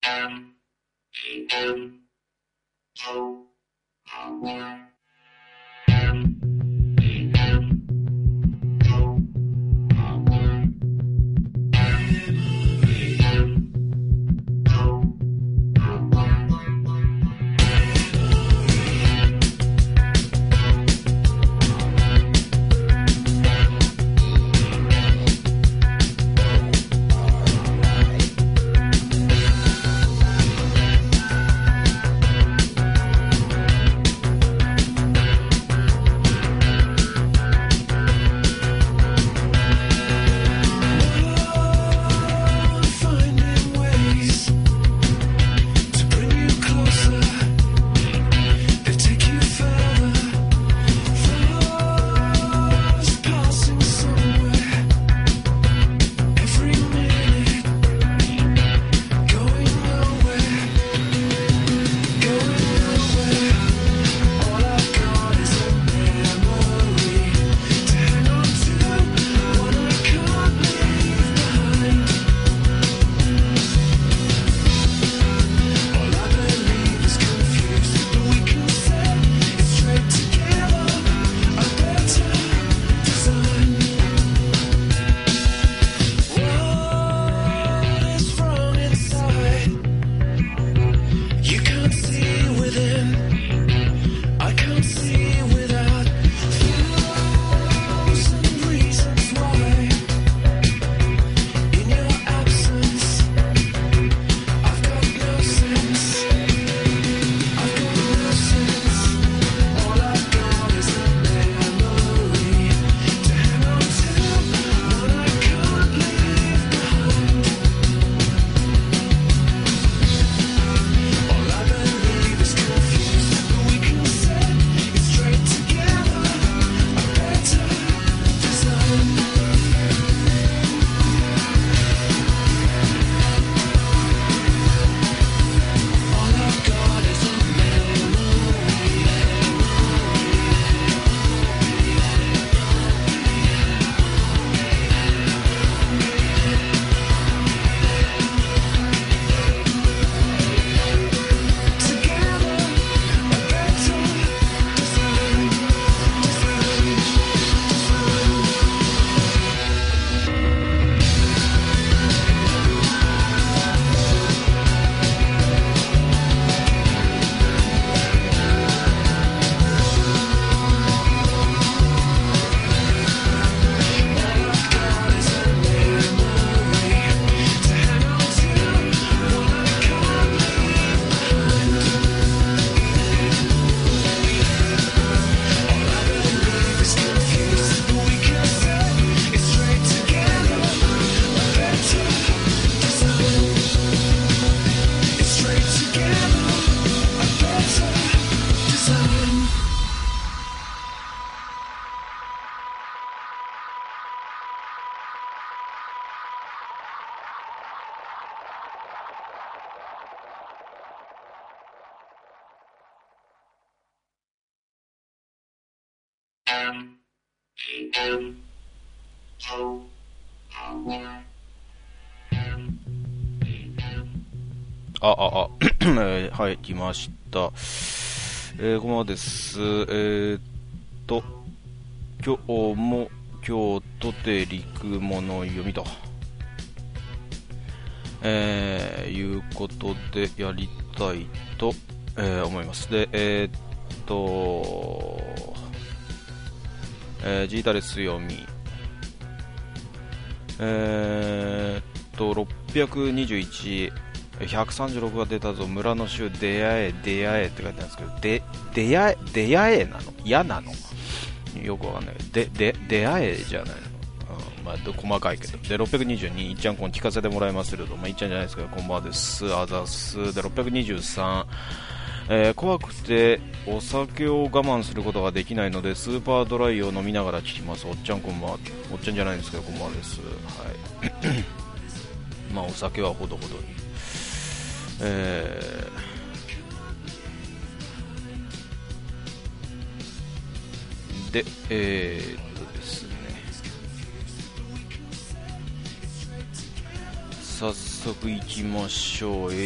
はい、来ました。このままです。今日も京都で陸物読みと、いうことでやりたいと、思います。で、ジータレス読み、621、136が出たぞ、村の衆出会え出会えって書いてあるんですけど、出会えなの嫌なのよくわかんないけど、出会えじゃないの、まあ、細かいけど。で、622、いっちゃんこん聞かせてもらいますけど、まあ、いっちゃんじゃないですけど、こんばんはです。あざす。で、623、怖くてお酒を我慢することができないのでスーパードライを飲みながら聞きます。おっちゃんこんばんは。おっちゃんじゃないんですけどこんばんはです。はい。まあお酒はほどほどに。でですね、 早速行きましょう。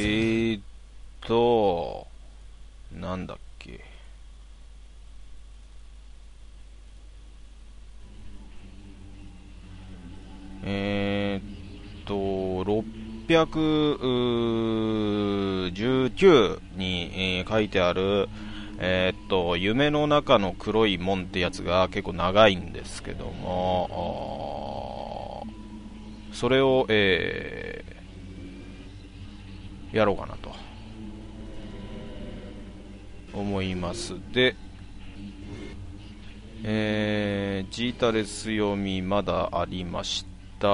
なんだっけ。619に、書いてある、夢の中の黒い門ってやつが結構長いんですけども、それを、やろうかなと思います。で、ジータレス読みまだありました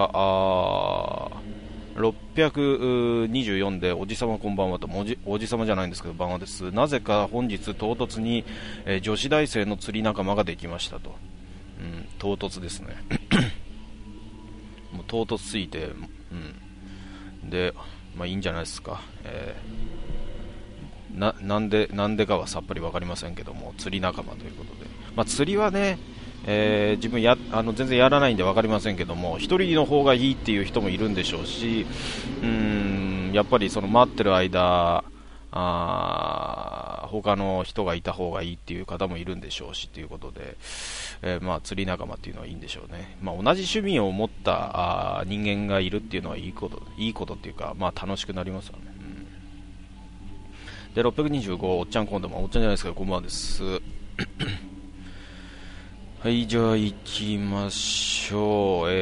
。624でおじさまこんばんはと、おじさまじゃないんですけど晩はです。なぜか本日唐突に、女子大生の釣り仲間ができましたと。唐突ですね。もう唐突すぎて、で、まあいいんじゃないですか。なんでかはさっぱり分かりませんけども、釣り仲間ということで、まあ、釣りはね、自分全然やらないんで分かりませんけども、一人の方がいいっていう人もいるんでしょうし、やっぱりその待ってる間、他の人がいた方がいいっていう方もいるんでしょうしということで、まあ、釣り仲間っていうのはいいんでしょうね。まあ、同じ趣味を持った人間がいるっていうのはいいことっていうか、まあ、楽しくなりますよね。で、625、おっちゃん今度もおっちゃんじゃないですか、こんばんはです。はい、じゃあ行きましょう。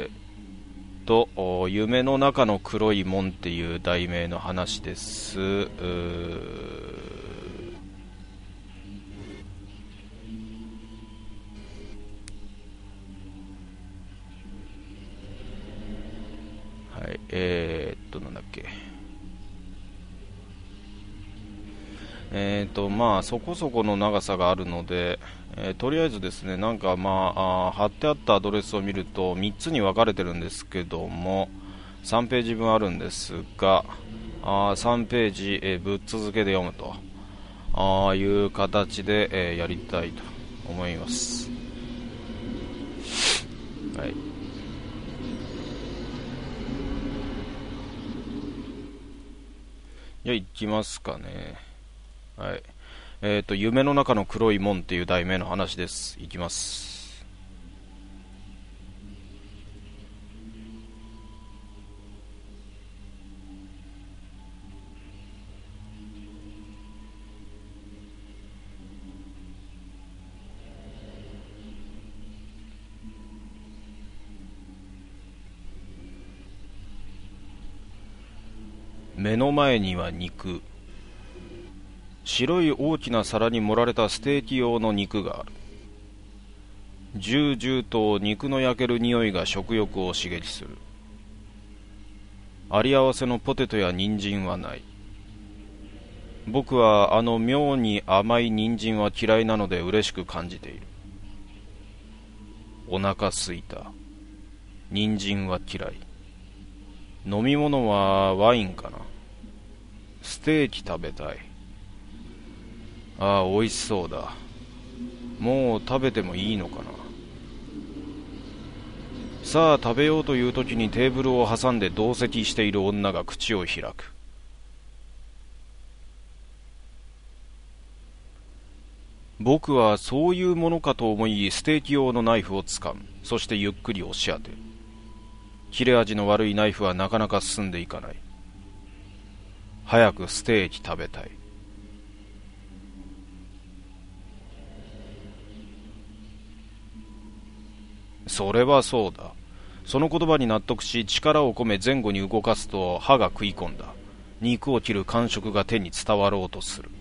夢の中の黒い門っていう題名の話です。はい、なんだっけ。まあ、そこそこの長さがあるので、とりあえずですね、なんかまあ、貼ってあったアドレスを見ると3つに分かれてるんですけども、3ページ分あるんですが、3ページ、ぶっ続けで読むという形で、やりたいと思います。はい。じゃあ行きますかね。はい。夢の中の黒い門っていう題名の話です。いきます。目の前には肉。白い大きな皿に盛られたステーキ用の肉がある。ジュージューと肉の焼ける匂いが食欲を刺激する。あり合わせのポテトや人参はない。僕はあの妙に甘い人参は嫌いなので嬉しく感じている。お腹すいた。人参は嫌い。飲み物はワインかな。ステーキ食べたい。美味しそうだ。もう食べてもいいのかな。さあ食べようという時にテーブルを挟んで同席している女が口を開く。僕はそういうものかと思いステーキ用のナイフをつかむ。そしてゆっくり押し当てる。切れ味の悪いナイフはなかなか進んでいかない。早くステーキ食べたい。それはそうだ。その言葉に納得し力を込め前後に動かすと歯が食い込んだ。肉を切る感触が手に伝わろうとする。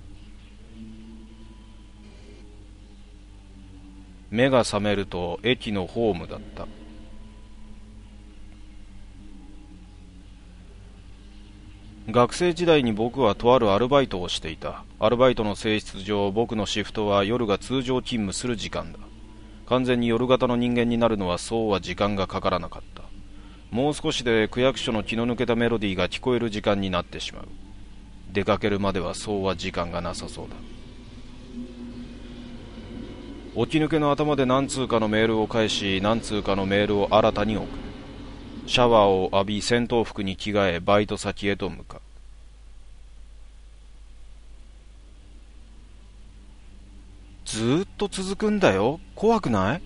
目が覚めると駅のホームだった。学生時代に僕はとあるアルバイトをしていた。アルバイトの性質上、僕のシフトは夜が通常勤務する時間だ。完全に夜型の人間になるのはそうは時間がかからなかった。もう少しで区役所の気の抜けたメロディーが聞こえる時間になってしまう。出かけるまではそうは時間がなさそうだ。起き抜けの頭で何通かのメールを返し、何通かのメールを新たに送る。 シャワーを浴び戦闘服に着替えバイト先へと向かう。ずーっと続くんだよ。怖くない？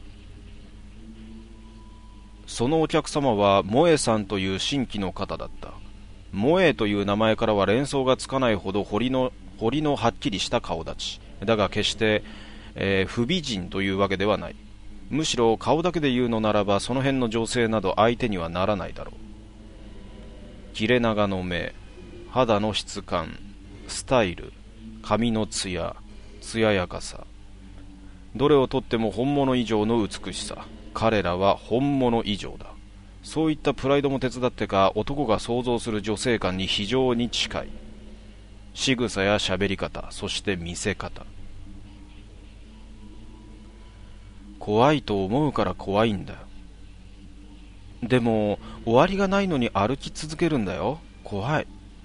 そのお客様は萌えさんという新規の方だった。萌えという名前からは連想がつかないほど彫りのはっきりした顔立ちだが、決して、不美人というわけではない。むしろ顔だけで言うのならば、その辺の女性など相手にはならないだろう。切れ長の目、肌の質感、スタイル、髪の艶やかさ、どれをとっても本物以上の美しさ。彼らは本物以上だ。そういったプライドも手伝ってか、男が想像する女性感に非常に近い。仕草や喋り方、そして見せ方。怖いと思うから怖いんだよ。でも終わりがないのに歩き続けるんだよ。怖い。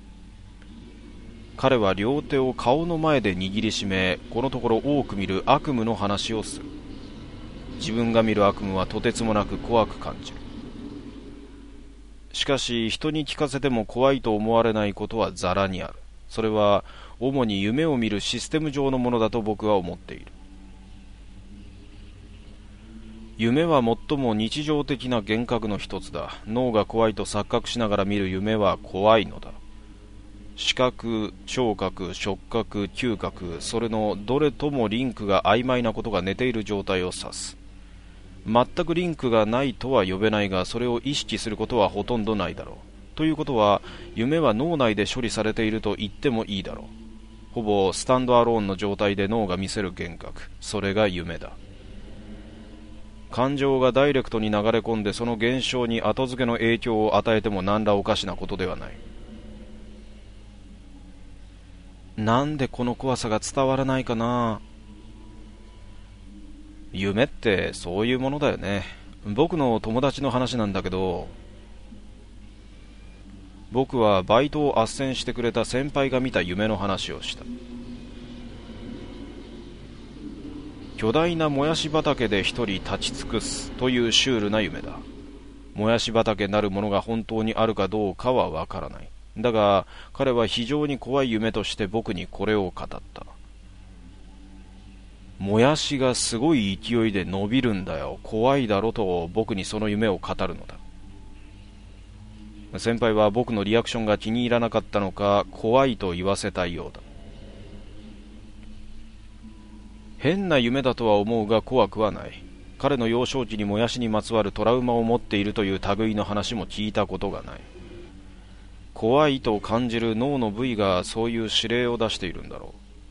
彼は両手を顔の前で握りしめ、このところ多く見る悪夢の話をする。自分が見る悪夢はとてつもなく怖く感じる。しかし人に聞かせても怖いと思われないことはざらにある。それは主に夢を見るシステム上のものだと僕は思っている。夢は最も日常的な幻覚の一つだ。脳が怖いと錯覚しながら見る夢は怖いのだ。視覚、聴覚、触覚、嗅覚、それのどれともリンクが曖昧なことが寝ている状態を指す。全くリンクがないとは呼べないが、それを意識することはほとんどないだろう。ということは、夢は脳内で処理されていると言ってもいいだろう。ほぼスタンドアローンの状態で脳が見せる幻覚、それが夢だ。感情がダイレクトに流れ込んで、その現象に後付けの影響を与えても何らおかしなことではない。なんでこの怖さが伝わらないかな。夢ってそういうものだよね。僕の友達の話なんだけど、僕はバイトを斡旋してくれた先輩が見た夢の話をした。巨大なもやし畑で一人立ち尽くすというシュールな夢だ。もやし畑なるものが本当にあるかどうかはわからない。だが彼は非常に怖い夢として僕にこれを語った。もやしがすごい勢いで伸びるんだよ。怖いだろと僕にその夢を語るのだ。先輩は僕のリアクションが気に入らなかったのか、怖いと言わせたいようだ。変な夢だとは思うが怖くはない。彼の幼少期にもやしにまつわるトラウマを持っているという類の話も聞いたことがない。怖いと感じる脳の部位がそういう指令を出しているんだろ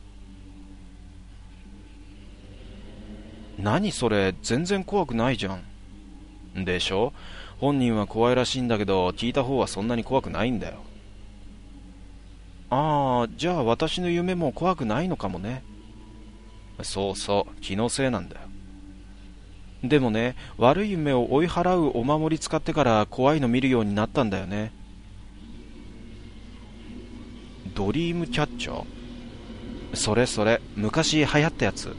う。何それ、全然怖くないじゃん。でしょ？本人は怖いらしいんだけど、聞いた方はそんなに怖くないんだよ。ああ、じゃあ私の夢も怖くないのかもね。そうそう、気のせいなんだよ。でもね、悪い夢を追い払うお守り使ってから怖いの見るようになったんだよね。ドリームキャッチャー？それ、昔流行ったやつ。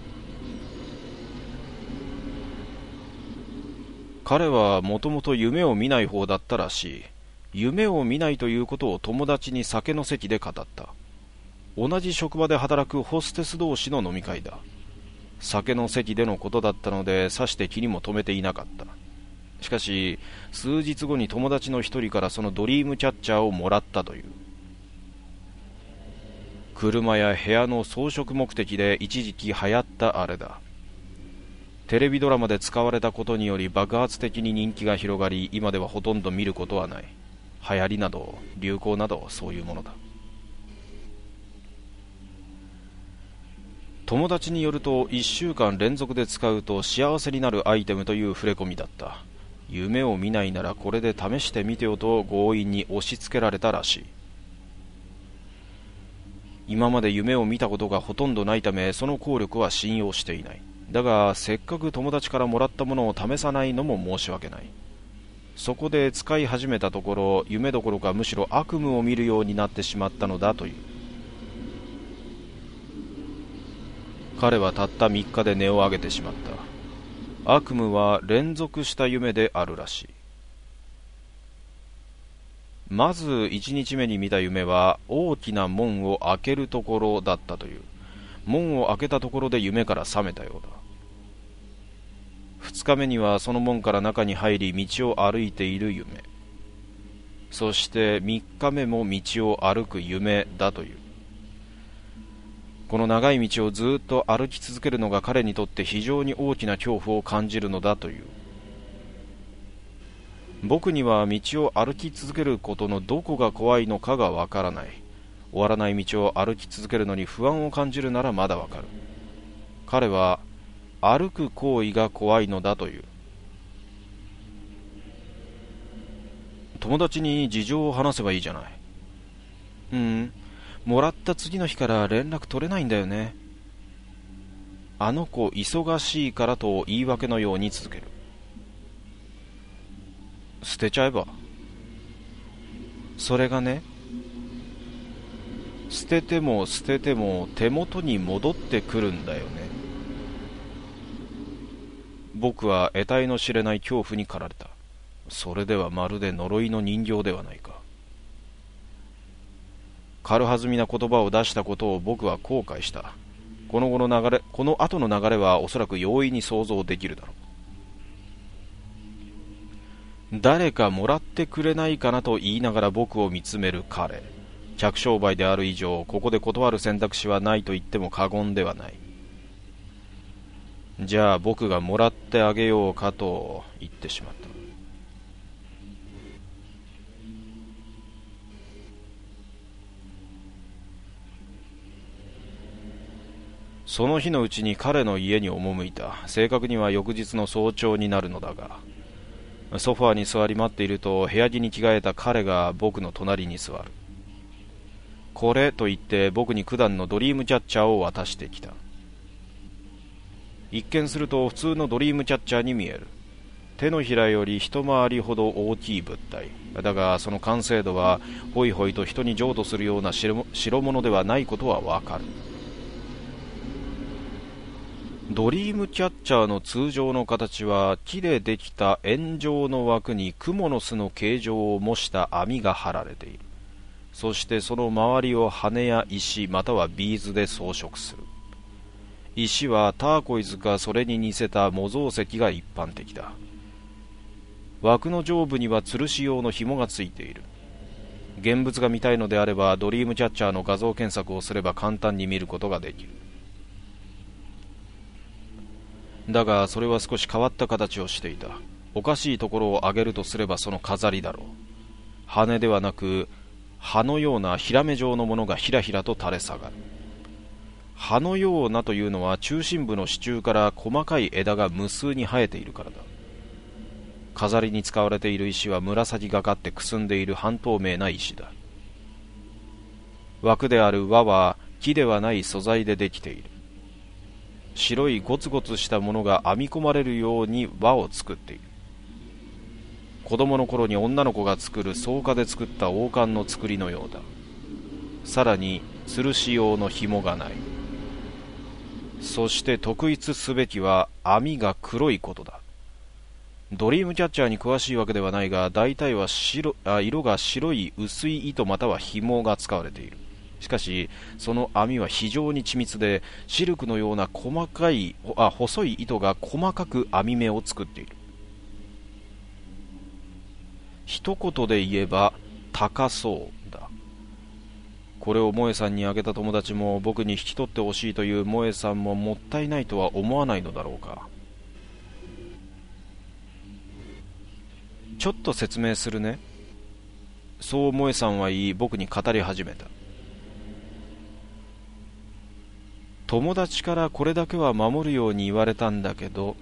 彼はもともと夢を見ない方だったらしい。夢を見ないということを友達に酒の席で語った。同じ職場で働くホステス同士の飲み会だ。酒の席でのことだったのでさして気にも留めていなかった。しかし数日後に友達の一人からそのドリームキャッチャーをもらったという。車や部屋の装飾目的で一時期流行ったあれだ。テレビドラマで使われたことにより爆発的に人気が広がり、今ではほとんど見ることはない。流行りなど流行などそういうものだ。友達によると1週間連続で使うと幸せになるアイテムという触れ込みだった。夢を見ないならこれで試してみてよと強引に押し付けられたらしい。今まで夢を見たことがほとんどないためその効力は信用していない。だがせっかく友達からもらったものを試さないのも申し訳ない。そこで使い始めたところ、夢どころかむしろ悪夢を見るようになってしまったのだという。彼はたった3日で音を上げてしまった。悪夢は連続した夢であるらしい。 まず一日目に見た夢は大きな門を開けるところだったという。門を開けたところで夢から覚めたようだ。二日目にはその門から中に入り道を歩いている夢。そして三日目も道を歩く夢だという。この長い道をずっと歩き続けるのが彼にとって非常に大きな恐怖を感じるのだという。僕には道を歩き続けることのどこが怖いのかがわからない。終わらない道を歩き続けるのに不安を感じるならまだわかる。彼は歩く行為が怖いのだという。友達に事情を話せばいいじゃない。もらった次の日から連絡取れないんだよね。あの子忙しいからと言い訳のように続ける。捨てちゃえば。それがね、捨てても捨てても手元に戻ってくるんだよね。僕は得体の知れない恐怖に駆られた。それではまるで呪いの人形ではないか。軽はずみな言葉を出したことを僕は後悔した。この後の流れ、この後の流れはおそらく容易に想像できるだろう。誰かもらってくれないかなと言いながら僕を見つめる彼。客商売である以上、ここで断る選択肢はないと言っても過言ではない。じゃあ僕がもらってあげようかと言ってしまった。その日のうちに彼の家に赴いた。正確には翌日の早朝になるのだが、ソファーに座り待っていると、部屋着に着替えた彼が僕の隣に座る。これと言って僕に九段のドリームキャッチャーを渡してきた。一見すると普通のドリームキャッチャーに見える。手のひらより一回りほど大きい物体だが、その完成度はホイホイと人に譲渡するような代物ではないことはわかる。ドリームキャッチャーの通常の形は木でできた円状の枠にクモの巣の形状を模した網が張られている。そしてその周りを羽や石またはビーズで装飾する。石はターコイズかそれに似せた模造石が一般的だ。枠の上部には吊るし用の紐がついている。現物が見たいのであればドリームキャッチャーの画像検索をすれば簡単に見ることができる。だがそれは少し変わった形をしていた。おかしいところを挙げるとすればその飾りだろう。羽ではなく葉のようなヒラメ状のものがひらひらと垂れ下がる。葉のようなというのは中心部の支柱から細かい枝が無数に生えているからだ。飾りに使われている石は紫がかってくすんでいる半透明な石だ。枠である輪は木ではない素材でできている。白いゴツゴツしたものが編み込まれるように輪を作っている。子供の頃に女の子が作る草加で作った王冠の作りのようだ。さらに吊るし用の紐がない。そして特筆すべきは網が黒いことだ。ドリームキャッチャーに詳しいわけではないが、大体は色が白い薄い糸または紐が使われている。しかしその網は非常に緻密で、シルクのような細い糸が細かく網目を作っている。一言で言えば高そうだ。これを萌さんにあげた友達も僕に引き取ってほしいという萌さんももったいないとは思わないのだろうか。ちょっと説明するね。そう萌さんは言い、僕に語り始めた。友達からこれだけは守るように言われたんだけど、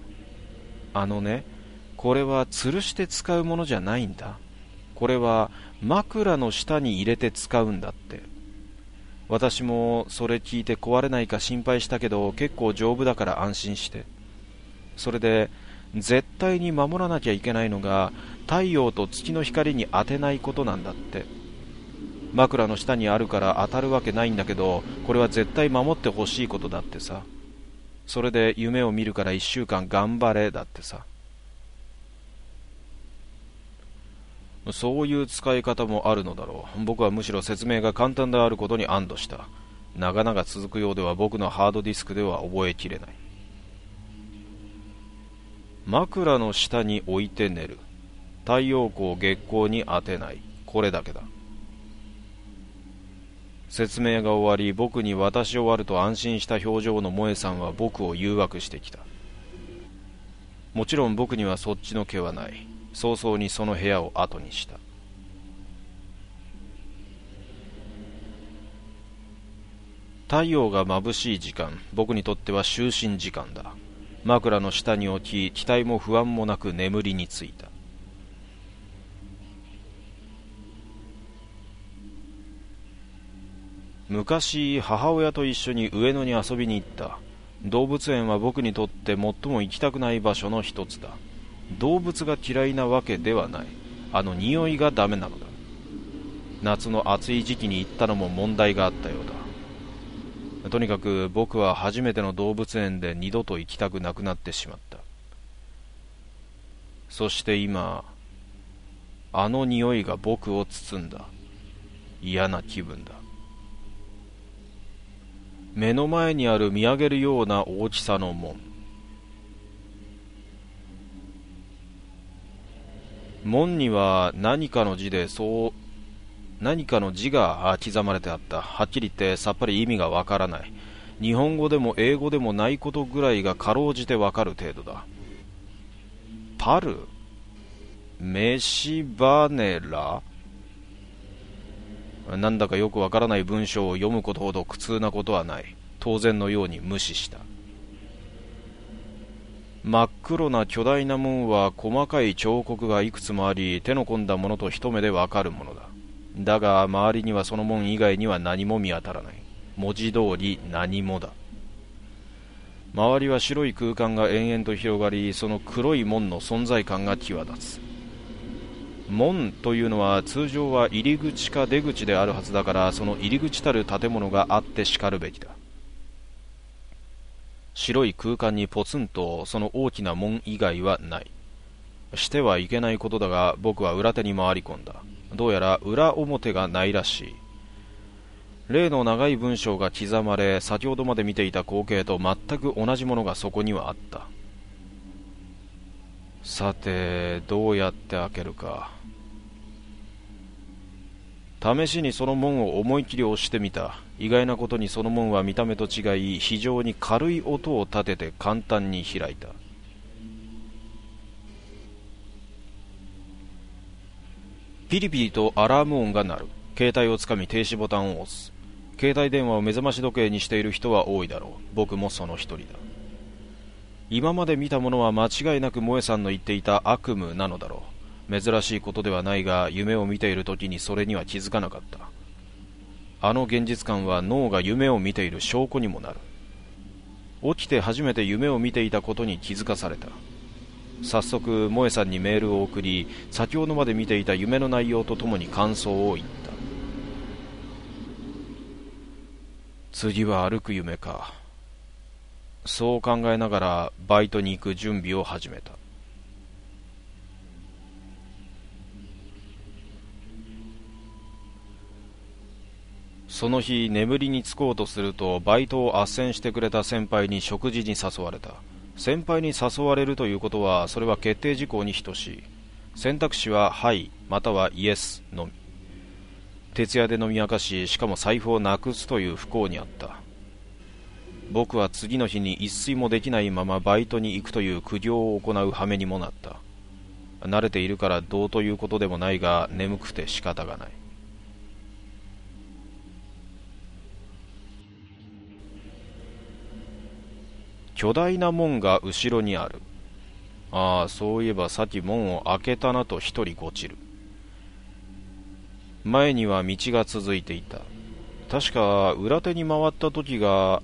これは吊るして使うものじゃないんだ。これは枕の下に入れて使うんだって。私もそれ聞いて壊れないか心配したけど、結構丈夫だから安心して。それで絶対に守らなきゃいけないのが、太陽と月の光に当てないことなんだって。枕の下にあるから当たるわけないんだけど、これは絶対守ってほしいことだってさ。それで夢を見るから1週間頑張れだってさ。 そういう使い方もあるのだろう。僕はむしろ説明が簡単であることに安堵した。長々続くようでは僕のハードディスクでは覚えきれない。枕の下に置いて寝る。太陽光月光に当てない。これだけだ。説明が終わり、僕に渡し終わると安心した表情の萌えさんは僕を誘惑してきた。もちろん僕にはそっちの気はない。早々にその部屋を後にした。太陽が眩しい時間、僕にとっては就寝時間だ。枕の下に置き、期待も不安もなく眠りについた。昔、母親と一緒に上野に遊びに行った。動物園は僕にとって最も行きたくない場所の一つだ。動物が嫌いなわけではない。匂いがダメなのだ。夏の暑い時期に行ったのも問題があったようだ。とにかく僕は初めての動物園で二度と行きたくなくなってしまった。そして今、匂いが僕を包んだ。嫌な気分だ。目の前にある見上げるような大きさの門。門には何かの字が刻まれてあった。はっきり言ってさっぱり意味がわからない。日本語でも英語でもないことぐらいがかろうじてわかる程度だ。パルメシバネラ、なんだかよくわからない文章を読むことほど苦痛なことはない。当然のように無視した。真っ黒な巨大な門は細かい彫刻がいくつもあり、手の込んだものと一目でわかるものだ。だが周りにはその門以外には何も見当たらない。文字通り何もだ。周りは白い空間が延々と広がり、その黒い門の存在感が際立つ。門というのは通常は入り口か出口であるはずだから、その入り口たる建物があってしかるべきだ。白い空間にポツンとその大きな門以外はない。してはいけないことだが、僕は裏手に回り込んだ。どうやら裏表がないらしい。例の長い文章が刻まれ、先ほどまで見ていた光景と全く同じものがそこにはあった。さて、どうやって開けるか。試しにその門を思い切り押してみた。意外なことにその門は見た目と違い、非常に軽い音を立てて簡単に開いた。ピリピリとアラーム音が鳴る。携帯をつかみ停止ボタンを押す。携帯電話を目覚まし時計にしている人は多いだろう。僕もその一人だ。今まで見たものは間違いなく萌えさんの言っていた悪夢なのだろう。珍しいことではないが、夢を見ている時にそれには気づかなかった。現実感は脳が夢を見ている証拠にもなる。起きて初めて夢を見ていたことに気づかされた。早速萌えさんにメールを送り、先ほどまで見ていた夢の内容とともに感想を言った。次は歩く夢か。そう考えながらバイトに行く準備を始めた。その日眠りにつこうとすると、バイトを斡旋してくれた先輩に食事に誘われた。先輩に誘われるということは、それは決定事項に等しい。選択肢ははいまたはイエスのみ。徹夜で飲み明かし、しかも財布をなくすという不幸にあった。僕は次の日に一睡もできないままバイトに行くという苦行を行う羽目にもなった。慣れているからどうということでもないが、眠くて仕方がない。巨大な門が後ろにある。ああ、そういえばさっき門を開けたなと一人ごちる。前には道が続いていた。確か裏手に回った時は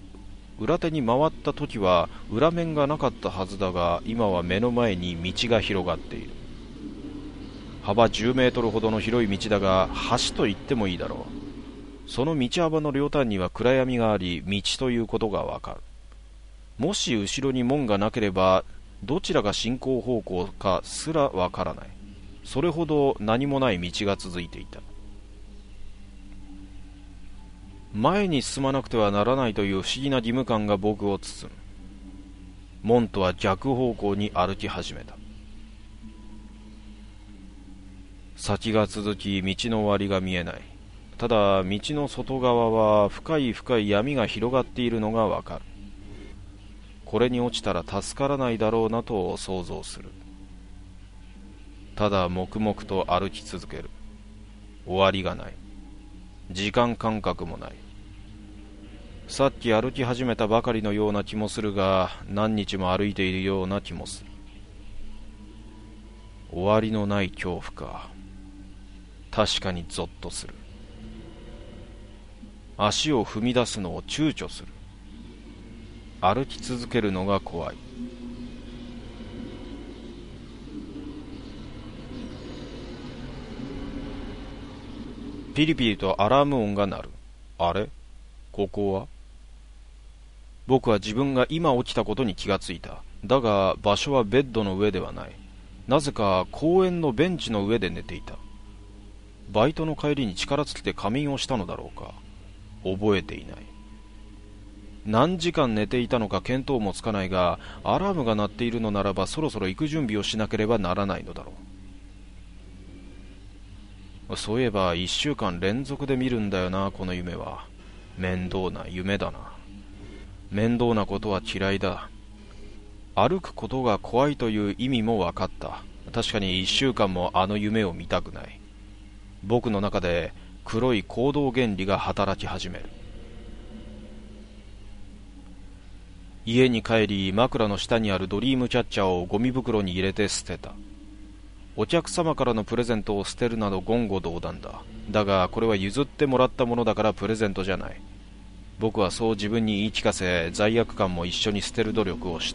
裏面がなかったはずだが、今は目の前に道が広がっている。幅10メートルほどの広い道だが、橋と言ってもいいだろう。その道幅の両端には暗闇があり、道ということがわかる。もし後ろに門がなければ、どちらが進行方向かすらわからない。 それほど何もない道が続いていた。前に進まなくてはならないという不思議な義務感が僕を包む。門とは逆方向に歩き始めた。先が続き、道の終わりが見えない。ただ、道の外側は深い深い闇が広がっているのがわかる。これに落ちたら助からないだろうなと想像する。ただ黙々と歩き続ける。終わりがない。時間感覚もない。さっき歩き始めたばかりのような気もするが、何日も歩いているような気もする。終わりのない恐怖か。確かにゾッとする。足を踏み出すのを躊躇する。歩き続けるのが怖い。ピリピリとアラーム音が鳴る。あれ？ここは？僕は自分が今起きたことに気がついた。だが場所はベッドの上ではない。なぜか公園のベンチの上で寝ていた。バイトの帰りに力尽きて仮眠をしたのだろうか。覚えていない。何時間寝ていたのか見当もつかないが、アラームが鳴っているのならばそろそろ行く準備をしなければならないのだろう。そういえば1週間連続で見るんだよな、この夢は。面倒な夢だな。面倒なことは嫌いだ。歩くことが怖いという意味も分かった。確かに1週間もあの夢を見たくない。僕の中で黒い行動原理が働き始める。家に帰り、枕の下にあるドリームキャッチャーをゴミ袋に入れて捨てた。お客様からのプレゼントを捨てるなど言語道断だ。だがこれは譲ってもらったものだからプレゼントじゃない。僕はそう自分に言い聞かせ、罪悪感も一緒に捨てる努力をした。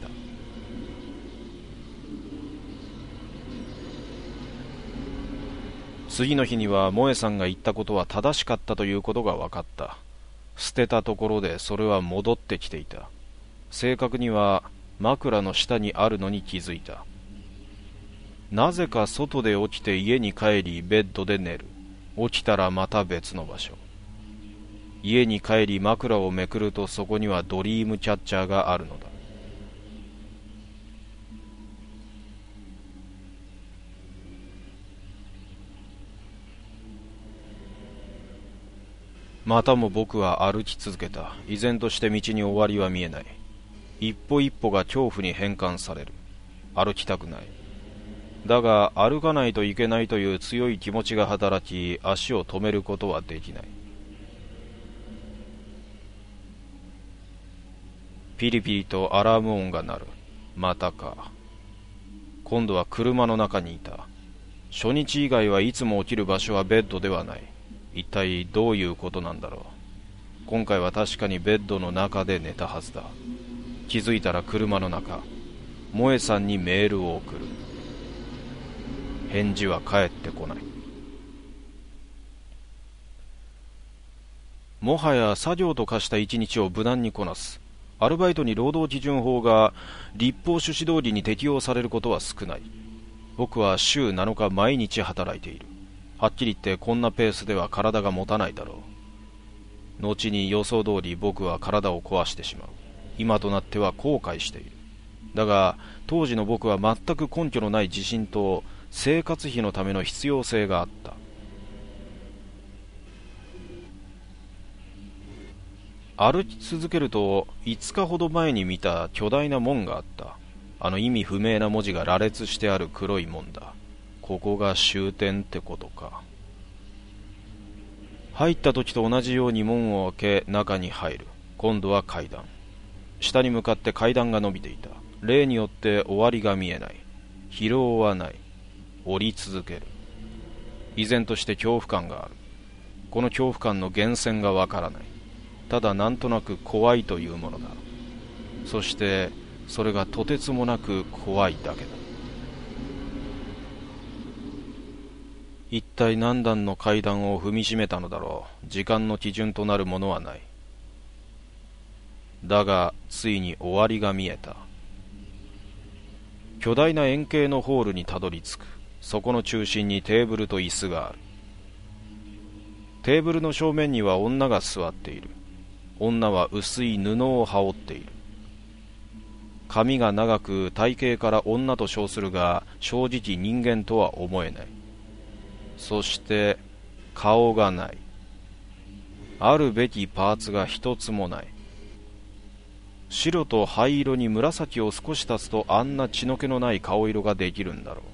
次の日には萌さんが言ったことは正しかったということが分かった。捨てたところでそれは戻ってきていた。正確には枕の下にあるのに気づいた。なぜか外で起きて家に帰りベッドで寝る。起きたらまた別の場所。家に帰り枕をめくるとそこにはドリームキャッチャーがあるのだ。またも僕は歩き続けた。依然として道に終わりは見えない。一歩一歩が恐怖に変換される。歩きたくない。だが歩かないといけないという強い気持ちが働き、足を止めることはできない。ピリピリとアラーム音が鳴る。またか。今度は車の中にいた。初日以外はいつも起きる場所はベッドではない。一体どういうことなんだろう。今回は確かにベッドの中で寝たはずだ。気づいたら車の中。萌さんにメールを送る。返事は返ってこない。もはや作業と化した一日を無難にこなす。アルバイトに労働基準法が立法趣旨通りに適用されることは少ない。僕は週7日毎日働いている。はっきり言ってこんなペースでは体が持たないだろう。後に予想通り僕は体を壊してしまう。今となっては後悔している。だが当時の僕は全く根拠のない自信と生活費のための必要性があった。歩き続けると5日ほど前に見た巨大な門があった。あの意味不明な文字が羅列してある黒い門だ。ここが終点ってことか。入った時と同じように門を開け中に入る。今度は階段。下に向かって階段が伸びていた。例によって終わりが見えない。疲労はない。降り続ける。依然として恐怖感がある。この恐怖感の源泉がわからない。ただなんとなく怖いというものだ。そしてそれがとてつもなく怖いだけだ。一体何段の階段を踏みしめたのだろう。時間の基準となるものはない。だがついに終わりが見えた。巨大な円形のホールにたどり着く。 そこの中心にテーブルと椅子がある。テーブルの正面には女が座っている。女は薄い布を羽織っている。髪が長く体型から女と称するが、正直人間とは思えない。そして顔がない。あるべきパーツが一つもない。白と灰色に紫を少し足すとあんな血の気のない顔色ができるんだろう。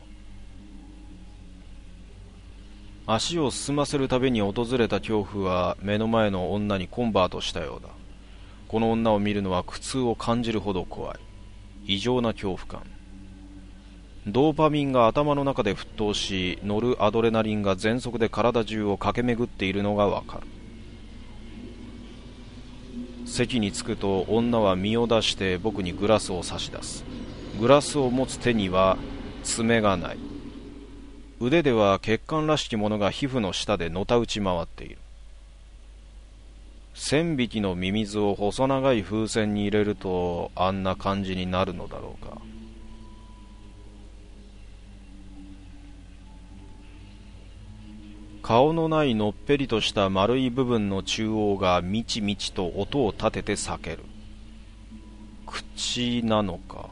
足を進ませるたびに訪れた恐怖は目の前の女にコンバートしたようだ。この女を見るのは苦痛を感じるほど怖い。異常な恐怖感。ドーパミンが頭の中で沸騰し、ノルアドレナリンが全速で体中を駆け巡っているのがわかる。席に着くと女は身を出して僕にグラスを差し出す。グラスを持つ手には爪がない。腕では血管らしきものが皮膚の下でのたうち回っている。1000匹のミミズを細長い風船に入れるとあんな感じになるのだろうか。顔のないのっぺりとした丸い部分の中央がみちみちと音を立てて裂ける。口なのか。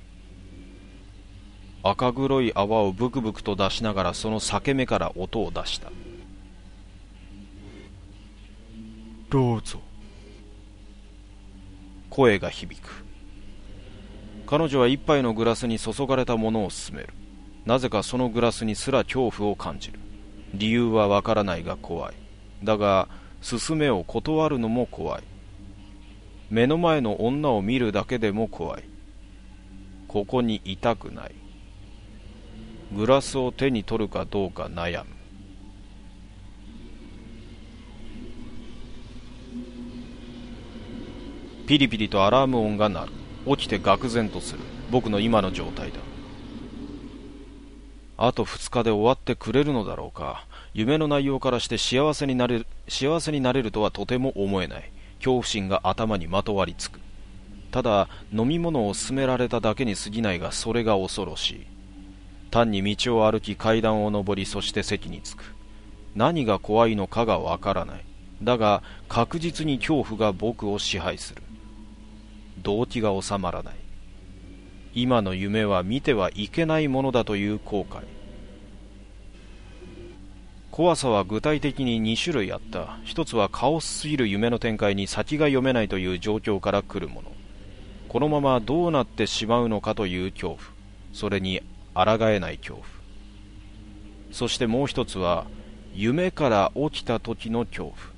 赤黒い泡をブクブクと出しながらその裂け目から音を出した。どうぞ。声が響く。彼女は一杯のグラスに注がれたものを勧める。なぜかそのグラスにすら恐怖を感じる。理由はわからないが怖い。だが勧めを断るのも怖い。目の前の女を見るだけでも怖い。ここにいたくない。グラスを手に取るかどうか悩む。ピリピリとアラーム音が鳴る。起きて愕然とする。僕の今の状態だ。あと2日で終わってくれるのだろうか。夢の内容からして幸せになれるとはとても思えない。恐怖心が頭にまとわりつく。ただ飲み物を勧められただけに過ぎないが、それが恐ろしい。単に道を歩き階段を上り、そして席に着く。何が怖いのかがわからない。だが確実に恐怖が僕を支配する。動機が収まらない。今の夢は見てはいけないものだという後悔。怖さは具体的に2種類あった。一つはカオスすぎる夢の展開に先が読めないという状況から来るもの。このままどうなってしまうのかという恐怖。それに抗えない恐怖。そしてもう一つは夢から起きた時の恐怖。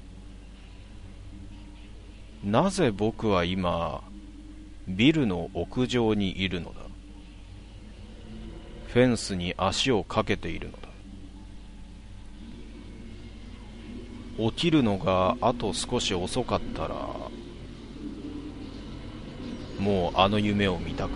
なぜ僕は今ビルの屋上にいるのだ。フェンスに足をかけているのだ。起きるのがあと少し遅かったら、もうあの夢を見たくない。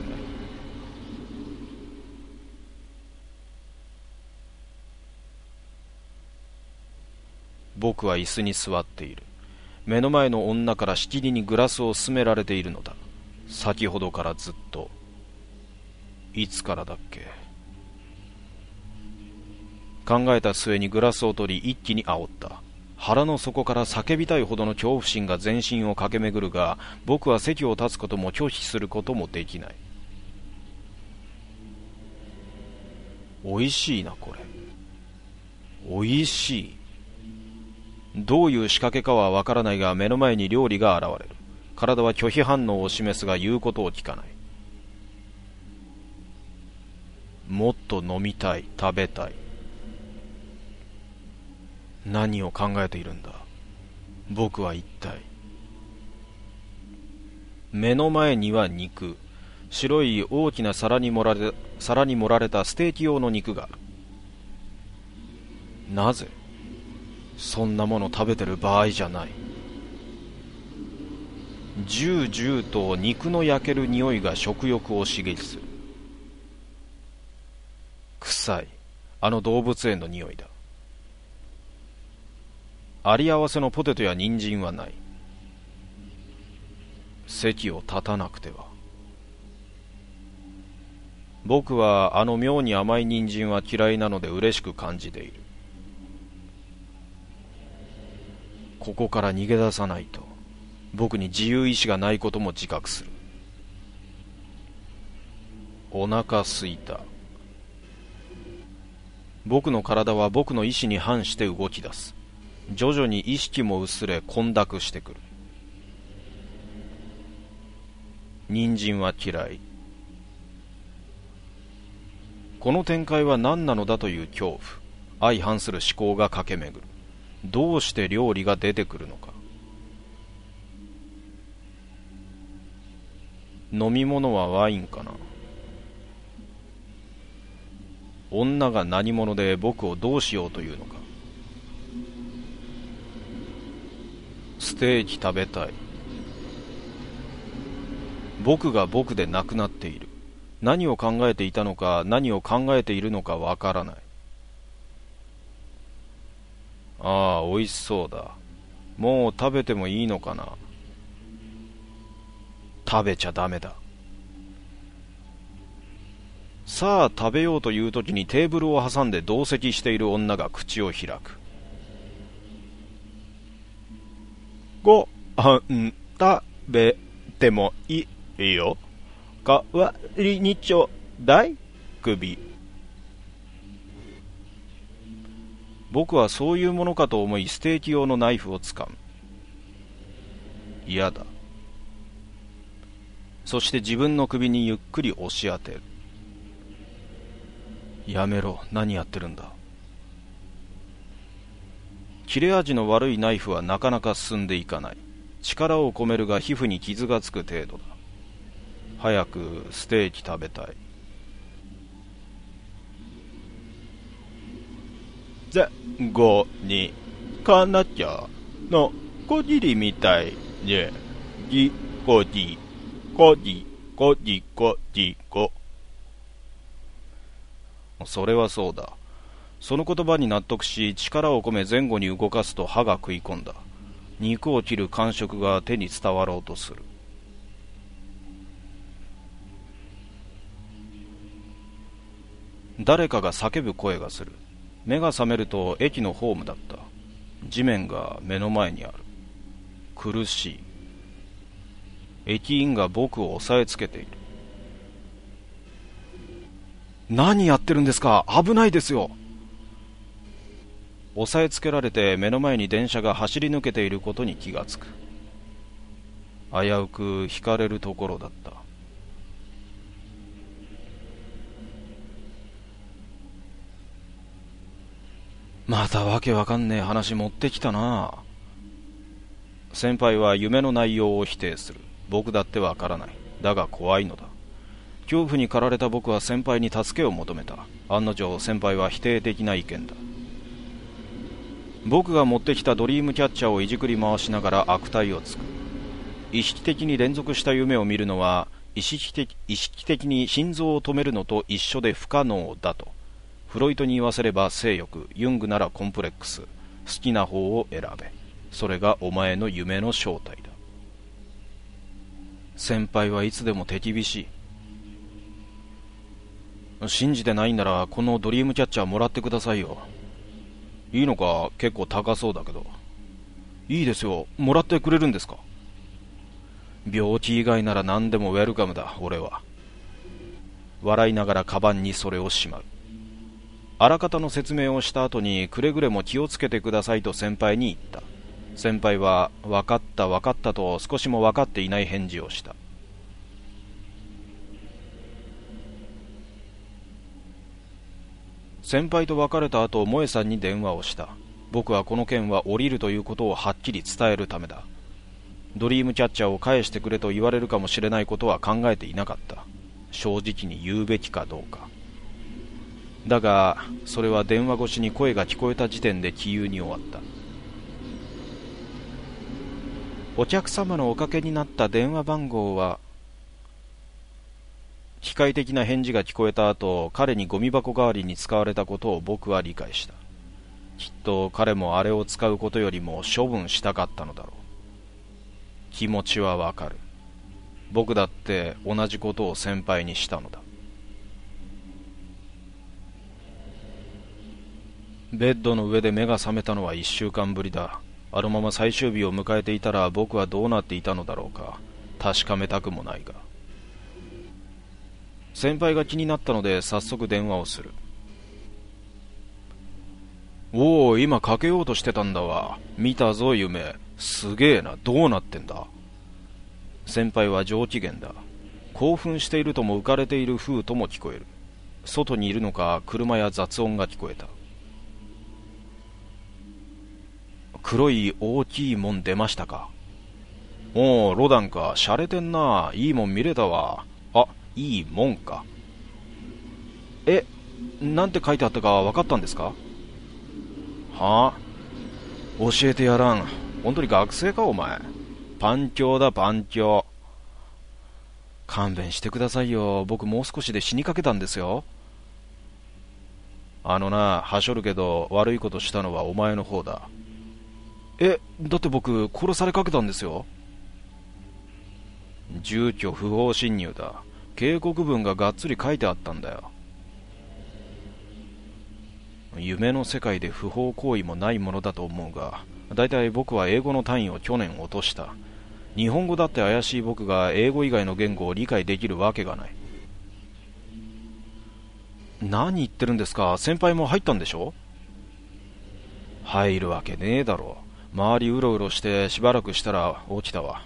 僕は椅子に座っている。目の前の女からしきりにグラスを勧められているのだ。先ほどからずっと。いつからだっけ。考えた末にグラスを取り一気に煽った。腹の底から叫びたいほどの恐怖心が全身を駆け巡るが、僕は席を立つことも拒否することもできない。おいしいなこれ。おいしい。どういう仕掛けかはわからないが、目の前に料理が現れる。体は拒否反応を示すが言うことを聞かない。もっと飲みたい、食べたい。何を考えているんだ僕は一体。目の前には肉。白い大きな皿に盛られたステーキ用の肉がある。なぜそんなもの食べてる場合じゃない。ジュージューと肉の焼ける匂いが食欲を刺激する。臭い。あの動物園の匂いだ。あり合わせのポテトや人参はない。席を立たなくては。 僕はあの妙に甘い人参は嫌いなので嬉しく感じている。ここから逃げ出さないと僕に自由意志がないことも自覚する。お腹すいた。僕の体は僕の意志に反して動き出す。徐々に意識も薄れ混濁してくる。人参は嫌い。この展開は何なのだという恐怖、相反する思考が駆け巡る。どうして料理が出てくるのか。飲み物はワインかな。女が何者で僕をどうしようというのか。ステーキ食べたい。僕が僕でなくなっている。何を考えていたのか、何を考えているのかわからない。ああ、美味しそうだ。もう食べてもいいのかな。食べちゃダメだ。さあ食べようという時にテーブルを挟んで同席している女が口を開く。ご飯食べてもいいよ。代わりにちょうだい。首。僕はそういうものかと思いステーキ用のナイフをつかむ。嫌だ。そして自分の首にゆっくり押し当てる。やめろ、何やってるんだ。切れ味の悪いナイフはなかなか進んでいかない。力を込めるが皮膚に傷がつく程度だ。早くステーキ食べたい。前後にかなきゃのこじりみたいね。ぎこじこじこじこじこ。それはそうだ。その言葉に納得し、力を込め前後に動かすと歯が食い込んだ。肉を切る感触が手に伝わろうとする。誰かが叫ぶ声がする。目が覚めると駅のホームだった。地面が目の前にある。苦しい。駅員が僕を押さえつけている。何やってるんですか、危ないですよ。押さえつけられて目の前に電車が走り抜けていることに気がつく。危うくひかれるところだった。またわけわかんねえ話持ってきたな。先輩は夢の内容を否定する。僕だってわからない。だが怖いのだ。恐怖に駆られた僕は先輩に助けを求めた。案の定先輩は否定的な意見だ。僕が持ってきたドリームキャッチャーをいじくり回しながら悪態をつく。意識的に連続した夢を見るのは意識的に心臓を止めるのと一緒で不可能だと。フロイトに言わせれば性欲、ユングならコンプレックス。好きな方を選べ。それがお前の夢の正体だ。先輩はいつでも手厳しい。信じてないんならこのドリームキャッチャーもらってくださいよ。いいのか、結構高そうだけど。いいですよ、もらってくれるんですか。病気以外なら何でもウェルカムだ、俺は。笑いながらカバンにそれをしまう。あらかたの説明をした後にくれぐれも気をつけてくださいと先輩に言った。先輩は分かった分かったと少しも分かっていない返事をした。先輩と別れた後、萌さんに電話をした。僕はこの件は降りるということをはっきり伝えるためだ。ドリームキャッチャーを返してくれと言われるかもしれないことは考えていなかった。正直に言うべきかどうか。だがそれは電話越しに声が聞こえた時点で杞憂に終わった。お客様のおかけになった電話番号は。機械的な返事が聞こえた後、彼にゴミ箱代わりに使われたことを僕は理解した。きっと彼もあれを使うことよりも処分したかったのだろう。気持ちはわかる。僕だって同じことを先輩にしたのだ。 ベッドの上で目が覚めたのは1週間ぶりだ。あのまま最終日を迎えていたら僕はどうなっていたのだろうか。確かめたくもないが。先輩が気になったので早速電話をする。おお、今かけようとしてたんだわ。見たぞ夢。すげえな。どうなってんだ。先輩は上機嫌だ。興奮しているとも浮かれている風とも聞こえる。外にいるのか車や雑音が聞こえた。黒い大きいもん出ましたか。おお、ロダンか。洒落てんな。いいもん見れたわ。あ、いいもんか。なんて書いてあったか分かったんですか。はあ、教えてやらん。本当に学生かお前。パン教だパン教。勘弁してくださいよ。僕もう少しで死にかけたんですよ。あのな、はしょるけど悪いことしたのはお前の方だ。だって僕殺されかけたんですよ。住居不法侵入だ。警告文ががっつり書いてあったんだよ。夢の世界で不法行為もないものだと思うが、だいたい僕は英語の単位を去年落とした。日本語だって怪しい僕が英語以外の言語を理解できるわけがない。何言ってるんですか。先輩も入ったんでしょ。入るわけねえだろ。周りうろうろしてしばらくしたら起きたわ。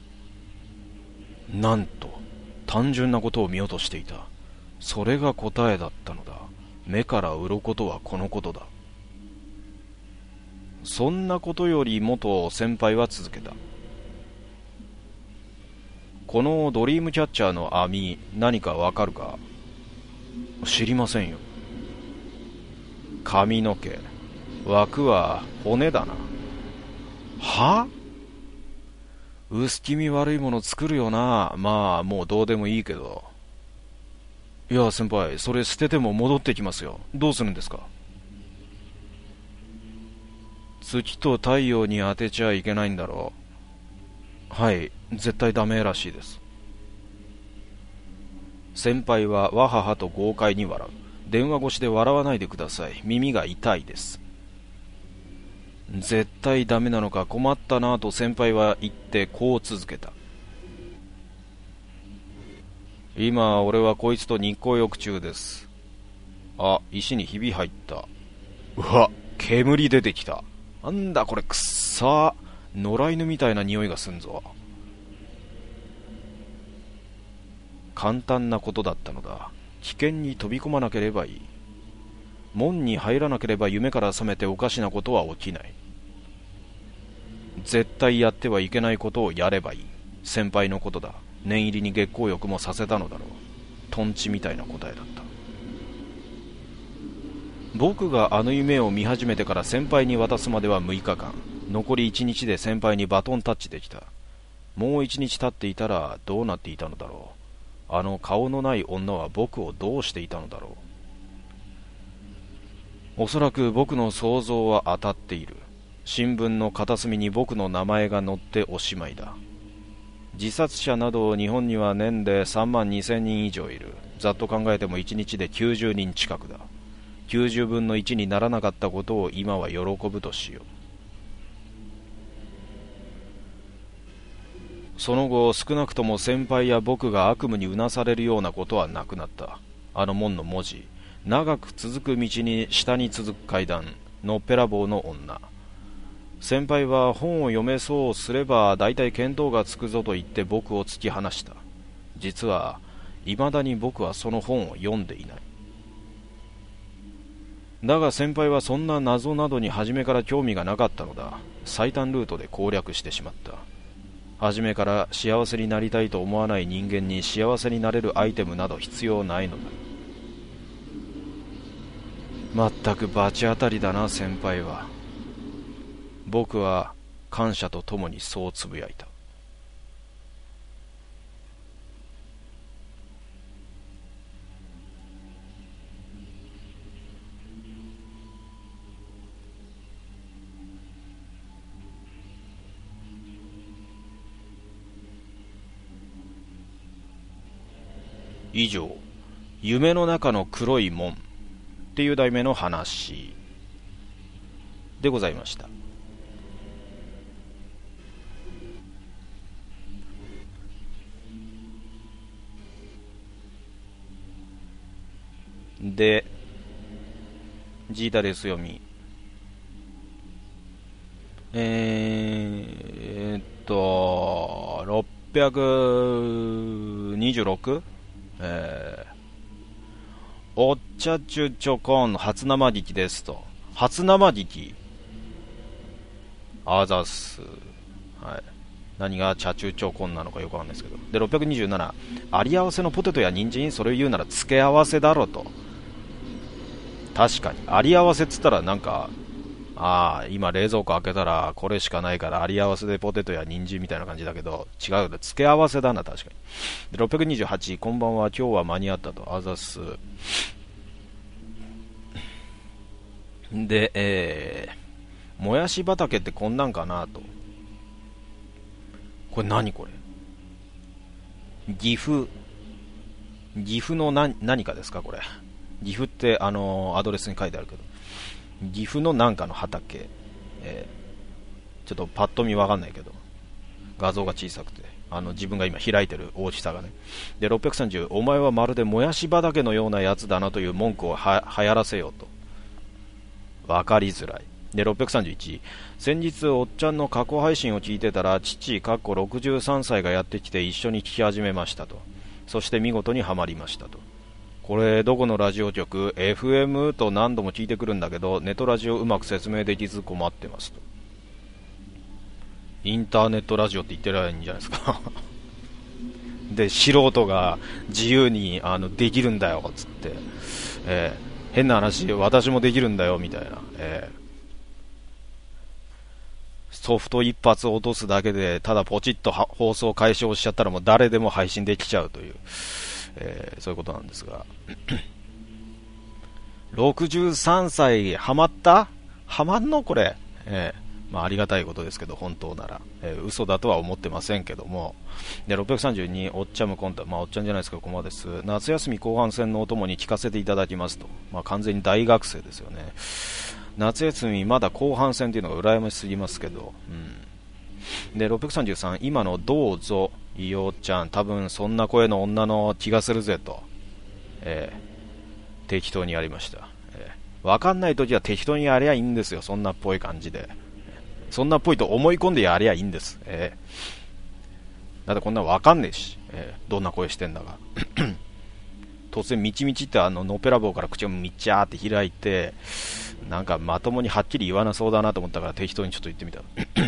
なんと単純なことを見落としていた。それが答えだったのだ。目から鱗とはこのことだ。そんなことよりもと先輩は続けた。このドリームキャッチャーの網、何かわかるか。知りませんよ。髪の毛、枠は骨だな。は？薄気味悪いもの作るよな。まあもうどうでもいいけど。いや先輩、それ捨てても戻ってきますよ。どうするんですか。月と太陽に当てちゃいけないんだろう。はい、絶対ダメらしいです。先輩はわははと豪快に笑う。電話越しで笑わないでください。耳が痛いです。絶対ダメなのか。困ったなぁと先輩は言ってこう続けた。今俺はこいつと日光浴中です。あ、石にひび入った。うわ、煙出てきた。なんだこれ、くっさー。野良犬みたいな匂いがすんぞ。簡単なことだったのだ。危険に飛び込まなければいい。門に入らなければ夢から覚めておかしなことは起きない。絶対やってはいけないことをやればいい。先輩のことだ。念入りに月光浴もさせたのだろう。トンチみたいな答えだった。僕があの夢を見始めてから先輩に渡すまでは6日間。残り1日で先輩にバトンタッチできた。もう1日経っていたらどうなっていたのだろう。あの顔のない女は僕をどうしていたのだろう。おそらく僕の想像は当たっている。新聞の片隅に僕の名前が載っておしまいだ。自殺者など日本には年で3万2000人以上いる。ざっと考えても1日で90人近くだ。90分の1にならなかったことを今は喜ぶとしよう。その後少なくとも先輩や僕が悪夢にうなされるようなことはなくなった。あの門の文字、長く続く道に下に続く階段、のっぺらぼうの女。先輩は本を読めそうすれば大体見当がつくぞと言って僕を突き放した。実は未だに僕はその本を読んでいない。だが先輩はそんな謎などに初めから興味がなかったのだ。最短ルートで攻略してしまった。初めから幸せになりたいと思わない人間に幸せになれるアイテムなど必要ないのだ。まったく罰当たりだな先輩は。僕は感謝とともにそうつぶやいた。以上、夢の中の黒い門っていう題名の話。 でございました。で、ジータレス読み。626、おっちゃちゅちょこん初生劇ですと。初生劇あざす。はい。何がチャチュチョコンなのかよくわかんないですけど。で、627、あり合わせのポテトや人参、それを言うなら付け合わせだろと。確かに、あり合わせっつったらなんか、今冷蔵庫開けたらこれしかないからあり合わせでポテトや人参みたいな感じだけど、違う、付け合わせだな、確かに。で、628、こんばんは、今日は間に合ったと。あざす。で、もやし畑ってこんなんかなと。これ何これ、岐阜の何かですかこれ。岐阜ってアドレスに書いてあるけど、岐阜のなんかの畑、ちょっとパッと見わかんないけど、画像が小さくて、自分が今開いてる大きさがね。で、630、お前はまるでもやし畑のようなやつだなという文句を流行らせようと。わかりづらい。で、631、先日おっちゃんの過去配信を聞いてたら、父63歳がやってきて一緒に聞き始めましたと。そして見事にはまりましたと。これどこのラジオ局 FM と何度も聞いてくるんだけど、ネットラジオうまく説明できず困ってますと。インターネットラジオって言ってられるんじゃないですかで、素人が自由にできるんだよつって、変な話私もできるんだよみたいな、ソフト一発落とすだけでただポチッと放送開始をしちゃったらもう誰でも配信できちゃうという、そういうことなんですが63歳ハマったハマんのこれ、ありがたいことですけど、本当なら、嘘だとは思ってませんけども。で、632、おっちゃむコンタ、おっちゃんじゃないですか、ここまです。夏休み後半戦のお供に聞かせていただきますと。完全に大学生ですよね。夏休みまだ後半戦っていうのが羨ましすぎますけど、で、633、今のどうぞいおちゃん、多分そんな声の女の気がするぜと、適当にやりました。わかんないときは適当にやりゃいいんですよ、そんなっぽい感じで。そんなっぽいと思い込んでやりゃいいんです。だってこんなわかんねえし、どんな声してんだか。突然みちみちってのっぺらぼうから口をみっちゃーって開いて、なんかまともにはっきり言わなそうだなと思ったから適当にちょっと言ってみた。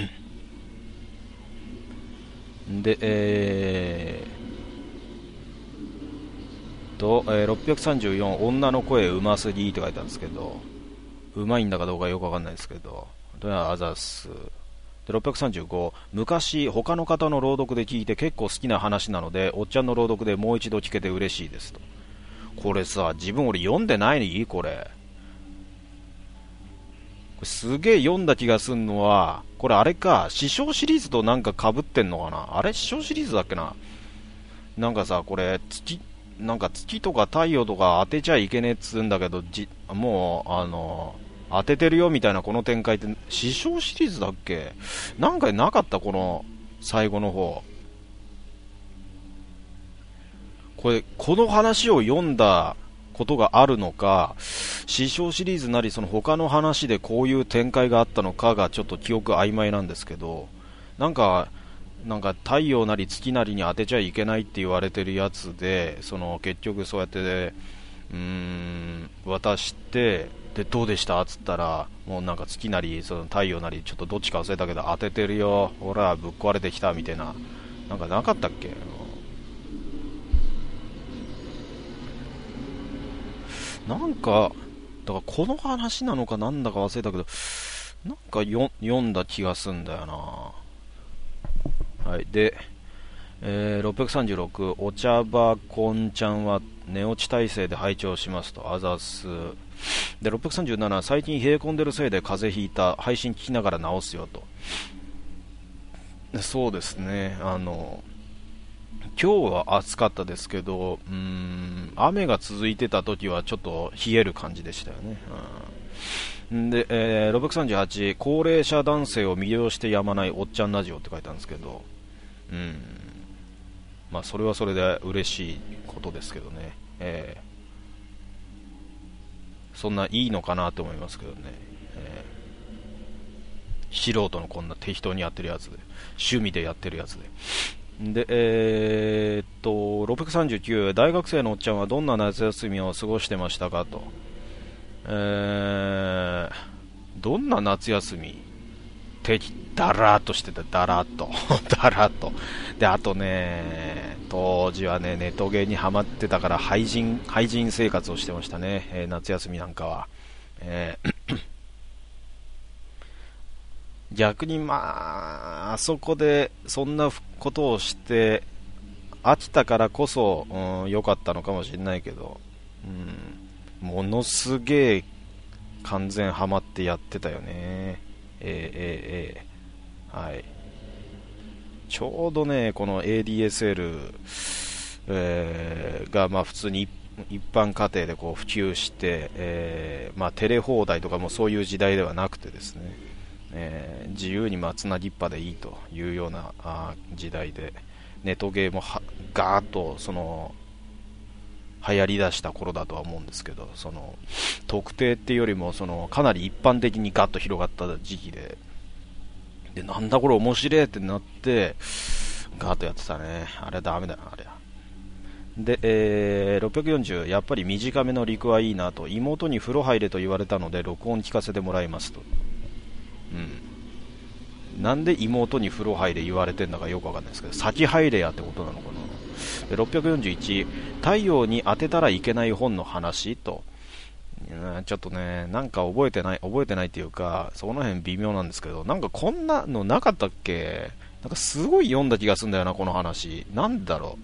で、634、女の声うますぎって書いてあるんですけど、うまいんだかどうかよくわかんないですけど、あざっす。で、635、昔他の方の朗読で聞いて結構好きな話なので、おっちゃんの朗読でもう一度聞けて嬉しいですと。これさ、自分俺読んでないのいいこれ。すげえ読んだ気がすんのは、これあれか、師匠シリーズとなんか被ってんのかな。あれ師匠シリーズだっけな。なんかさ、これなんか月とか太陽とか当てちゃいけねえっつうんだけど、もう当ててるよみたいなこの展開って師匠シリーズだっけ。なんかなかったこの最後の方。この話を読んだことがあるのか、師匠シリーズなりその他の話でこういう展開があったのかがちょっと記憶曖昧なんですけど、なんか太陽なり月なりに当てちゃいけないって言われてるやつで、結局そうやって渡して、でどうでしたっつったら、もうなんか月なりその太陽なりちょっとどっちか忘れたけど当ててるよ、ほらぶっ壊れてきたみたいな、なんかなかったっけ。なんかだからこの話なのかなんだか忘れたけど、なんか読んだ気がすんだよな。はい。で、636、お茶葉こんちゃんは寝落ち体制で拝聴しますと。あざす。で、637、最近冷え込んでるせいで風邪ひいた、配信聞きながら治すよと。そうですね、今日は暑かったですけど、雨が続いてた時はちょっと冷える感じでしたよね。 で、638、高齢者男性を魅了してやまないおっちゃんラジオって書いてあるんですけど、まあそれはそれで嬉しいことですけどね、そんないいのかなと思いますけどね、素人のこんな適当にやってるやつで、趣味でやってるやつで。で、639、大学生のおっちゃんはどんな夏休みを過ごしてましたかと。どんな夏休み、だらーっとしてた、だらーっとだらーっとで、あとね、当時はね、ネトゲにハマってたから廃人生活をしてましたね、夏休みなんかは、逆にあそこでそんなことをして飽きたからこそ良かったのかもしれないけど、ものすげえ完全ハマってやってたよね。はい。ちょうどね、この ADSL、がまあ普通に一般家庭でこう普及して、まあテレ放題とかもそういう時代ではなくてですね、自由につなぎっぱでいいというような時代で、ネットゲーもガーッと流行りだした頃だとは思うんですけど、特定っていうよりもかなり一般的にガッと広がった時期で、なんだこれ面白いってなってガーッとやってたね。あれダメだなあれ。で、640、やっぱり短めの陸はいいなと、妹に風呂入れと言われたので録音聞かせてもらいますと。なんで妹に風呂入れ言われてんだかよくわかんないですけど、先入れやってことなのかな。で、641、太陽に当てたらいけない本の話と、ちょっとね、なんか覚えてないっていうか、その辺微妙なんですけど、なんかこんなのなかったっけ。なんかすごい読んだ気がするんだよな、この話。なんだろ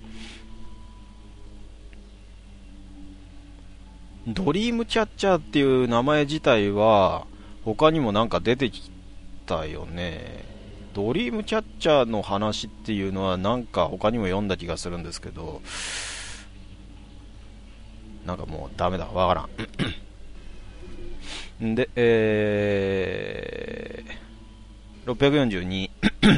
う。ドリームキャッチャーっていう名前自体は他にもなんか出てきたよね。ドリームキャッチャーの話っていうのはなんか他にも読んだ気がするんですけど、なんかもうダメだ、わからん。で、642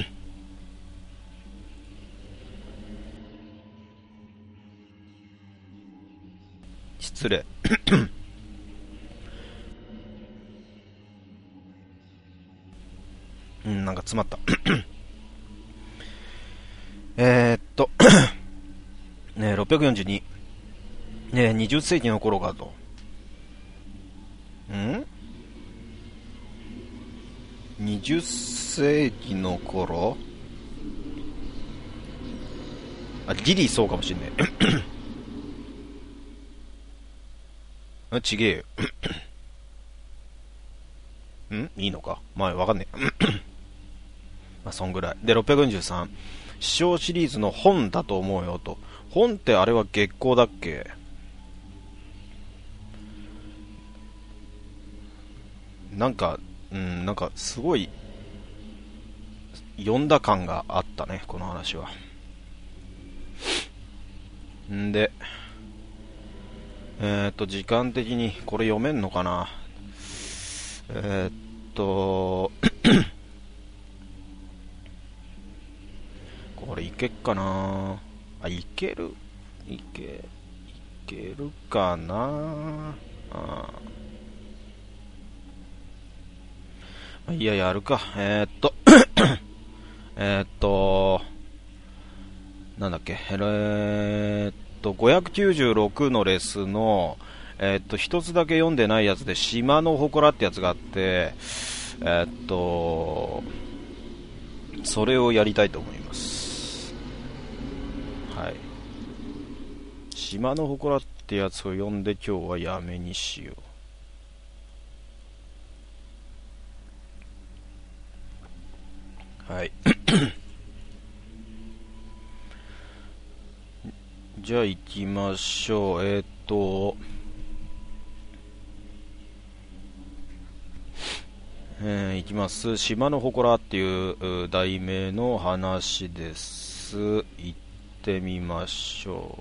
失礼なんか詰まったね、642、ね、20世紀の頃かと。20世紀の頃、ギリそうかもしんねえちげえよいいのか、まあわかんねえまあそんぐらいで。643、師匠シリーズの本だと思うよと。本ってあれは月光だっけ。なんかなんかすごい読んだ感があったね、この話は。んで、時間的にこれ読めんのかな。これいけっかなあ。いけるかなあ。いや、やるか。なんだっけ、596のレスの、一つだけ読んでないやつで、島の祠ってやつがあって、それをやりたいと思います。はい。島の祠ってやつを読んで今日はやめにしよう。はい。じゃあ行きましょう。行きます。島の祠っていう題名の話です。行ってみましょ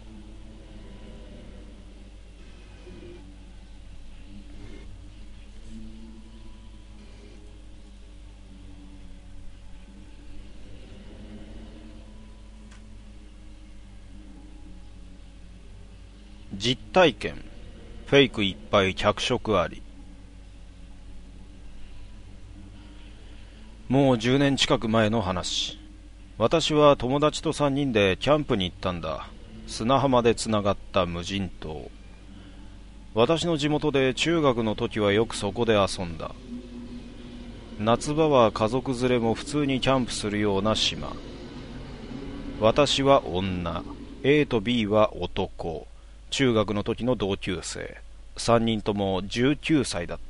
実体験、フェイクいっぱい脚色あり。もう10年近く前の話。私は友達と3人でキャンプに行ったんだ。砂浜でつながった無人島。私の地元で中学の時はよくそこで遊んだ。夏場は家族連れも普通にキャンプするような島。私は女、A と B は男。中学の時の同級生。3人とも19歳だった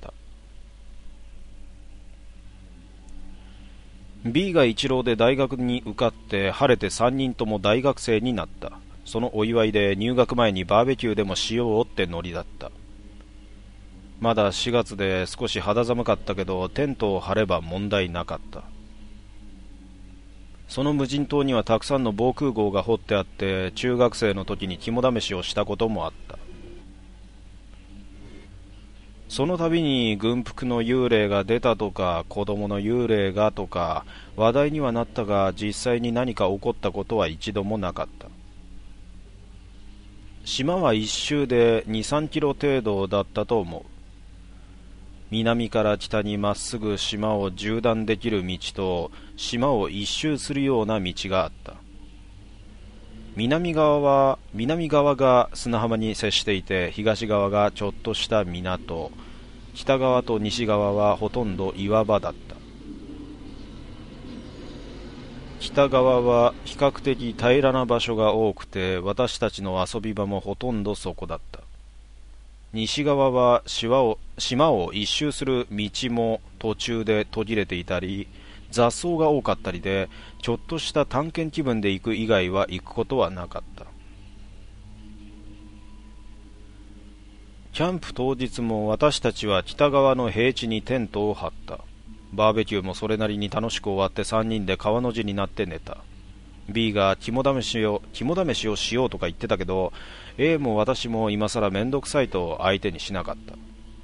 。B が一浪で大学に受かって晴れて3人とも大学生になった。そのお祝いで入学前にバーベキューでもしようってノリだった。まだ4月で少し肌寒かったけどテントを張れば問題なかった。その無人島にはたくさんの防空壕が掘ってあって中学生の時に肝試しをしたこともあった。その度に軍服の幽霊が出たとか子供の幽霊がとか話題にはなったが実際に何か起こったことは一度もなかった。島は一周で 2,3 キロ程度だったと思う。南から北にまっすぐ島を縦断できる道と島を一周するような道があった。南側が砂浜に接していて東側がちょっとした港、北側と西側はほとんど岩場だった。北側は比較的平らな場所が多くて私たちの遊び場もほとんどそこだった。西側は島を一周する道も途中で途切れていたり雑草が多かったりでちょっとした探検気分で行く以外は行くことはなかった。キャンプ当日も私たちは北側の平地にテントを張った。バーベキューもそれなりに楽しく終わって3人で川の字になって寝た。B が肝試しをしようとか言ってたけど A も私も今さらめんどくさいと相手にしなかった。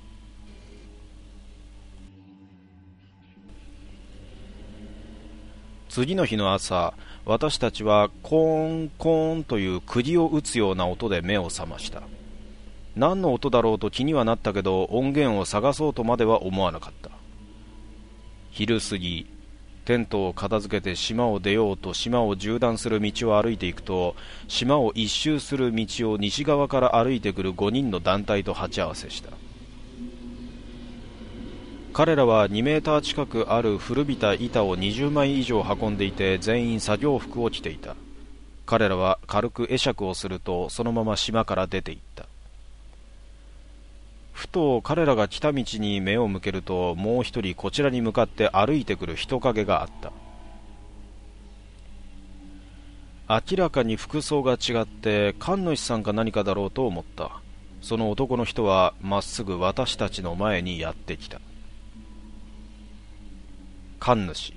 次の日の朝、私たちはコーンコーンという釘を打つような音で目を覚ました。何の音だろうと気にはなったけど音源を探そうとまでは思わなかった。昼過ぎ、テントを片付けて島を出ようと島を縦断する道を歩いていくと島を一周する道を西側から歩いてくる5人の団体と鉢合わせした。彼らは2メーター近くある古びた板を20枚以上運んでいて全員作業服を着ていた。彼らは軽く会釈をするとそのまま島から出て行った。ふと彼らが来た道に目を向けるともう一人こちらに向かって歩いてくる人影があった。明らかに服装が違って神主さんか何かだろうと思った。その男の人はまっすぐ私たちの前にやってきた。神主、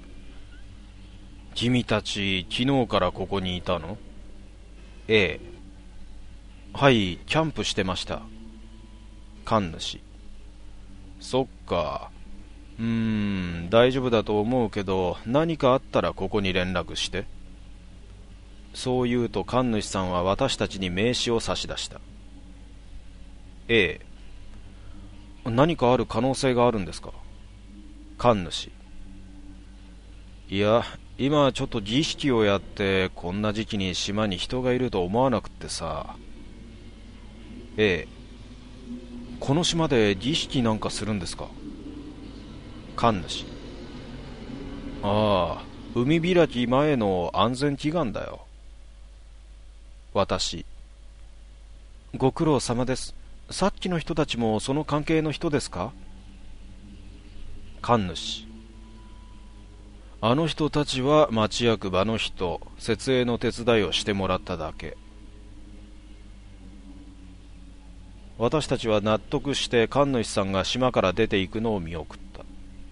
君たち昨日からここにいたの？ A、 はい、キャンプしてました。神主、そっか、大丈夫だと思うけど何かあったらここに連絡して。そう言うと神主さんは私たちに名刺を差し出した。 A、 何かある可能性があるんですか？神主、いや、今ちょっと儀式をやってこんな時期に島に人がいると思わなくってさ。A、この島で儀式なんかするんですか？神主、ああ、海開き前の安全祈願だよ。私、ご苦労様です。さっきの人たちもその関係の人ですか？神主、あの人たちは町役場の人、設営の手伝いをしてもらっただけ。私たちは納得して神主さんが島から出ていくのを見送った。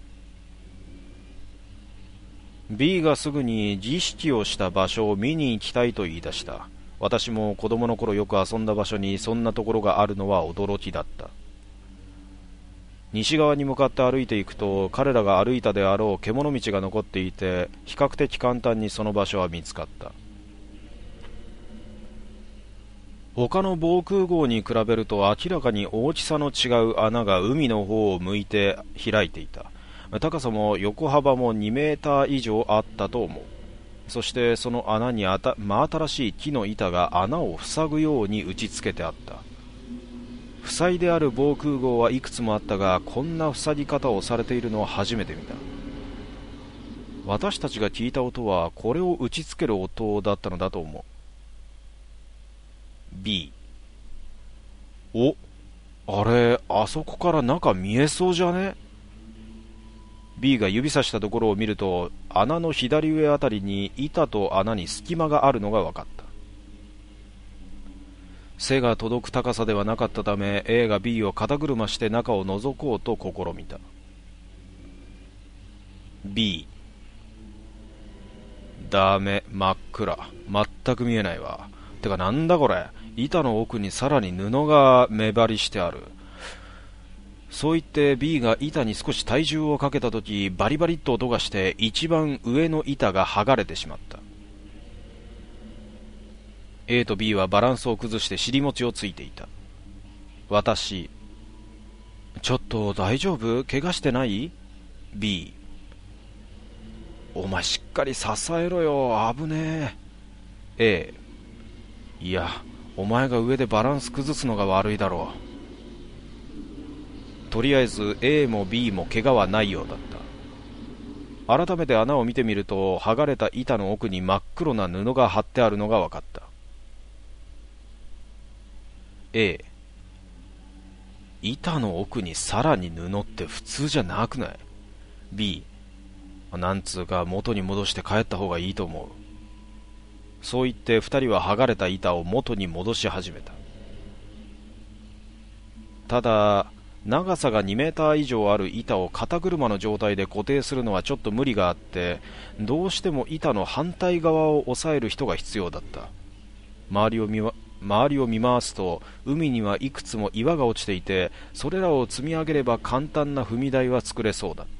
B がすぐに儀式をした場所を見に行きたいと言い出した。私も子供の頃よく遊んだ場所にそんなところがあるのは驚きだった。西側に向かって歩いていくと彼らが歩いたであろう獣道が残っていて比較的簡単にその場所は見つかった。 他の防空壕に比べると明らかに大きさの違う穴が海の方を向いて開いていた。高さも横幅も2メーター以上あったと思う。そしてその穴に真新しい木の板が穴を塞ぐように打ち付けてあった。塞いである防空壕はいくつもあったが、こんな塞ぎ方をされているのは初めて見た。私たちが聞いた音はこれを打ち付ける音だったのだと思う。B、 あれ、あそこから中見えそうじゃね？ B が指さしたところを見ると、穴の左上あたりに板と穴に隙間があるのが分かった。背が届く高さではなかったため、 A が B を肩車して中を覗こうと試みた。 B、 ダメ、真っ暗、全く見えないわ。てかなんだこれ、板の奥にさらに布が目張りしてある。そう言って B が板に少し体重をかけたとき、バリバリっと音がして一番上の板が剥がれてしまった。 A と B はバランスを崩して尻餅をついていた。私、ちょっと大丈夫？怪我してない？ B、 お前しっかり支えろよ、危ねえ。 A、 いや、お前が上でバランス崩すのが悪いだろう。とりあえず A も B も怪我はないようだった。改めて穴を見てみると、剥がれた板の奥に真っ黒な布が貼ってあるのが分かった。 A、 板の奥にさらに布って普通じゃなくない？ B、 なんつうか元に戻して帰った方がいいと思う。そう言って二人は剥がれた板を元に戻し始めた。ただ長さが2メーター以上ある板を肩車の状態で固定するのはちょっと無理があって、どうしても板の反対側を押さえる人が必要だった。周りを見回すと、海にはいくつも岩が落ちていて、それらを積み上げれば簡単な踏み台は作れそうだった。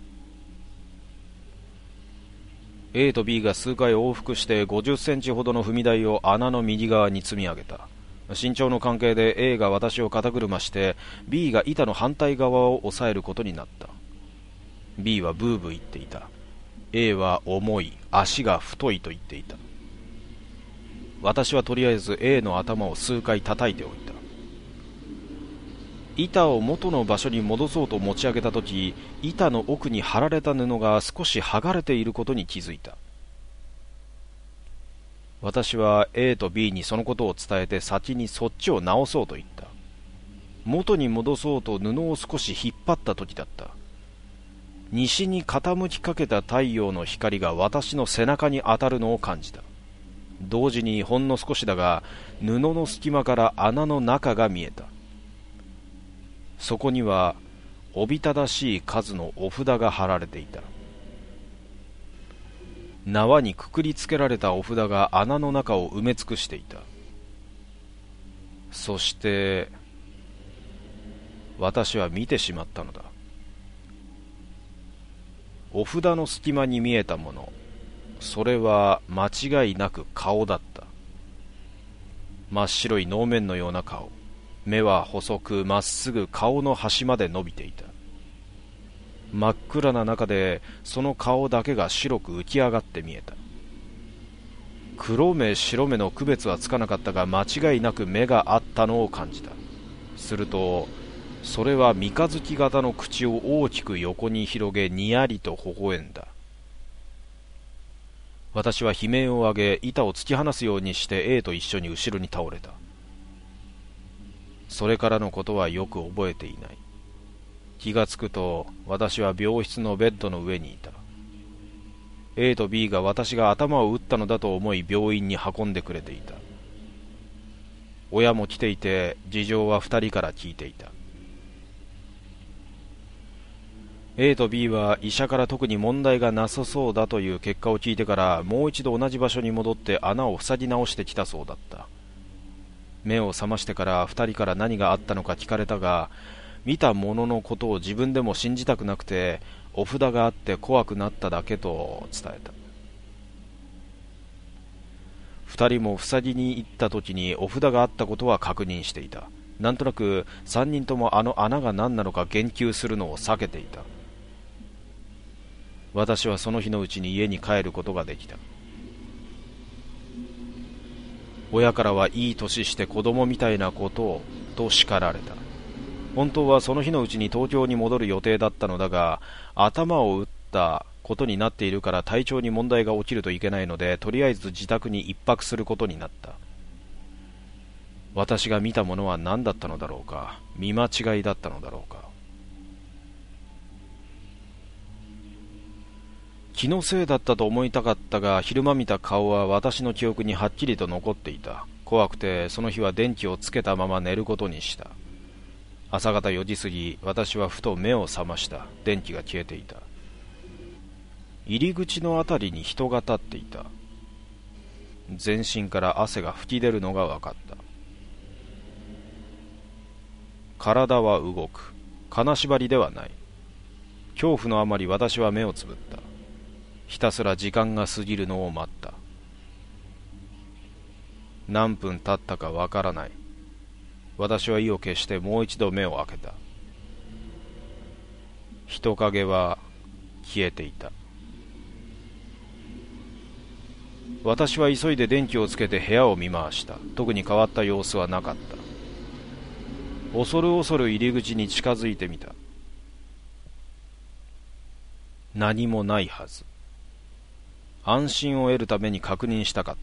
A と B が数回往復して50センチほどの踏み台を穴の右側に積み上げた。身長の関係で A が私を肩車して B が板の反対側を押さえることになった。 B はブーブー言っていた。 A は重い、足が太いと言っていた。私はとりあえず A の頭を数回叩いておいた。板を元の場所に戻そうと持ち上げたとき、板の奥に貼られた布が少し剥がれていることに気づいた。私は A と B にそのことを伝えて、先にそっちを直そうと言った。元に戻そうと布を少し引っ張った時だった。西に傾きかけた太陽の光が私の背中に当たるのを感じた。同時にほんの少しだが、布の隙間から穴の中が見えた。そこにはおびただしい数のお札が貼られていた。縄にくくりつけられたお札が穴の中を埋め尽くしていた。そして私は見てしまったのだ。お札の隙間に見えたもの、それは間違いなく顔だった。真っ白い能面のような顔、目は細くまっすぐ顔の端まで伸びていた。真っ暗な中でその顔だけが白く浮き上がって見えた。黒目白目の区別はつかなかったが、間違いなく目があったのを感じた。するとそれは三日月型の口を大きく横に広げ、にやりと微笑んだ。私は悲鳴を上げ、板を突き放すようにして A と一緒に後ろに倒れた。それからのことはよく覚えていない。気がつくと私は病室のベッドの上にいた。 A と B が私が頭を打ったのだと思い病院に運んでくれていた。親も来ていて、事情は2人から聞いていた。 A と B は医者から特に問題がなさそうだという結果を聞いてから、もう一度同じ場所に戻って穴を塞ぎ直してきたそうだった。目を覚ましてから2人から何があったのか聞かれたが、見たもののことを自分でも信じたくなくて、お札があって怖くなっただけと伝えた。 二人も塞ぎに行った時にお札があったことは確認していた。なんとなく三人ともあの穴が何なのか言及するのを避けていた。私はその日のうちに家に帰ることができた。親からはいい年して子供みたいなことをと叱られた。本当はその日のうちに東京に戻る予定だったのだが、頭を打ったことになっているから体調に問題が起きるといけないので、とりあえず自宅に一泊することになった。私が見たものは何だったのだろうか。見間違いだったのだろうか。気のせいだったと思いたかったが、昼間見た顔は私の記憶にはっきりと残っていた。怖くてその日は電気をつけたまま寝ることにした。朝方4時過ぎ、私はふと目を覚ました。電気が消えていた。入り口のあたりに人が立っていた。全身から汗が吹き出るのが分かった。体は動く。金縛りではない。恐怖のあまり私は目をつぶった。ひたすら時間が過ぎるのを待った。何分経ったかわからない。私は意を決してもう一度目を開けた。人影は消えていた。私は急いで電気をつけて部屋を見回した。特に変わった様子はなかった。恐る恐る入り口に近づいてみた。何もないはず。安心を得るために確認したかった。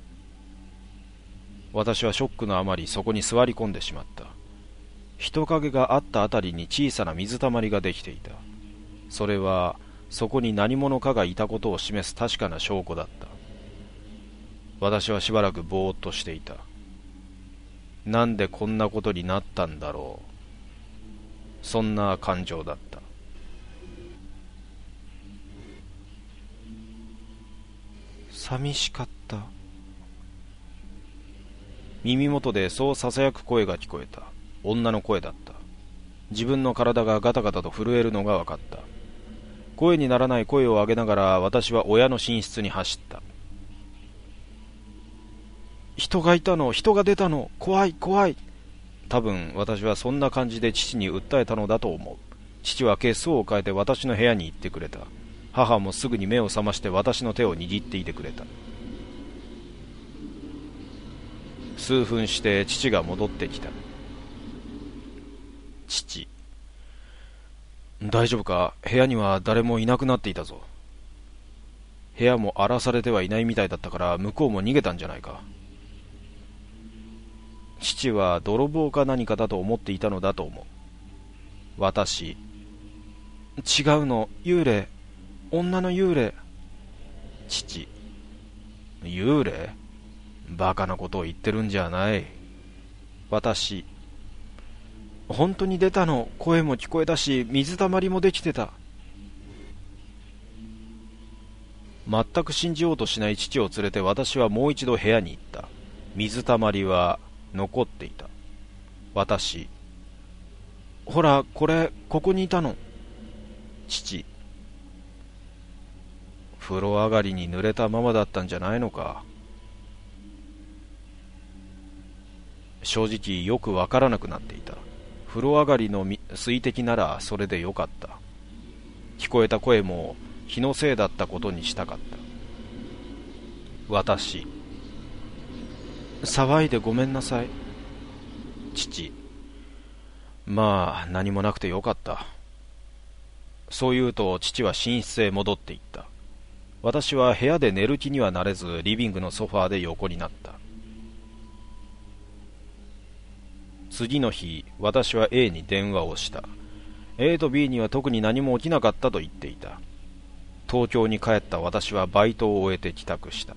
私はショックのあまりそこに座り込んでしまった。人影があったあたりに小さな水たまりができていた。それはそこに何者かがいたことを示す確かな証拠だった。私はしばらくぼーっとしていた。なんでこんなことになったんだろう。そんな感情だった。寂しかった。耳元でそうささやく声が聞こえた。女の声だった。自分の体がガタガタと震えるのが分かった。声にならない声を上げながら私は親の寝室に走った。人がいたの、人が出たの、怖い怖い。多分私はそんな感じで父に訴えたのだと思う。父は血相を変えて私の部屋に行ってくれた。母もすぐに目を覚まして私の手を握っていてくれた。数分して父が戻ってきた。父、大丈夫か？部屋には誰もいなくなっていたぞ。部屋も荒らされてはいないみたいだったから向こうも逃げたんじゃないか。父は泥棒か何かだと思っていたのだと思う。私、違うの、幽霊、女の幽霊。父、幽霊？バカなことを言ってるんじゃない。私、本当に出たの。声も聞こえたし、水たまりもできてた。全く信じようとしない父を連れて私はもう一度部屋に行った。水たまりは残っていた。私、ほらこれ、ここにいたの。父、風呂上がりに濡れたままだったんじゃないのか。正直よくわからなくなっていた。風呂上がりの水滴ならそれでよかった。聞こえた声も気のせいだったことにしたかった。私、騒いでごめんなさい。父、まあ何もなくてよかった。そう言うと父は寝室へ戻っていった。私は部屋で寝る気にはなれず、リビングのソファーで横になった。次の日、私は A に電話をした。 A と B には特に何も起きなかったと言っていた。東京に帰った私はバイトを終えて帰宅した。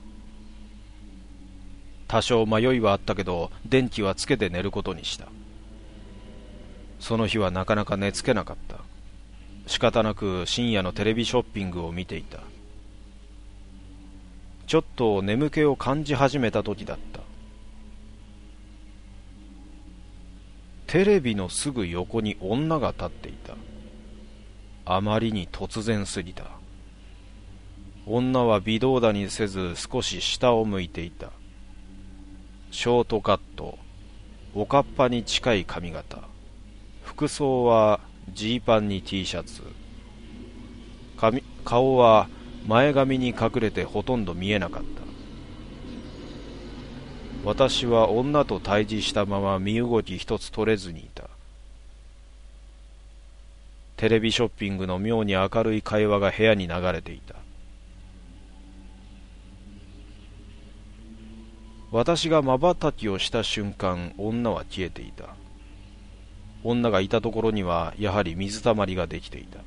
多少迷いはあったけど電気はつけて寝ることにした。その日はなかなか寝つけなかった。仕方なく深夜のテレビショッピングを見ていた。ちょっと眠気を感じ始めた時だった。テレビのすぐ横に女が立っていた。あまりに突然すぎた。女は微動だにせず少し下を向いていた。 ショートカット、おかっぱに近い髪型、服装はジーパンに T シャツ、顔は前髪に隠れてほとんど見えなかった。私は女と対峙したまま身動き一つ取れずにいた。テレビショッピングの妙に明るい会話が部屋に流れていた。私が瞬きをした瞬間、女は消えていた。女がいたところにはやはり水たまりができていた。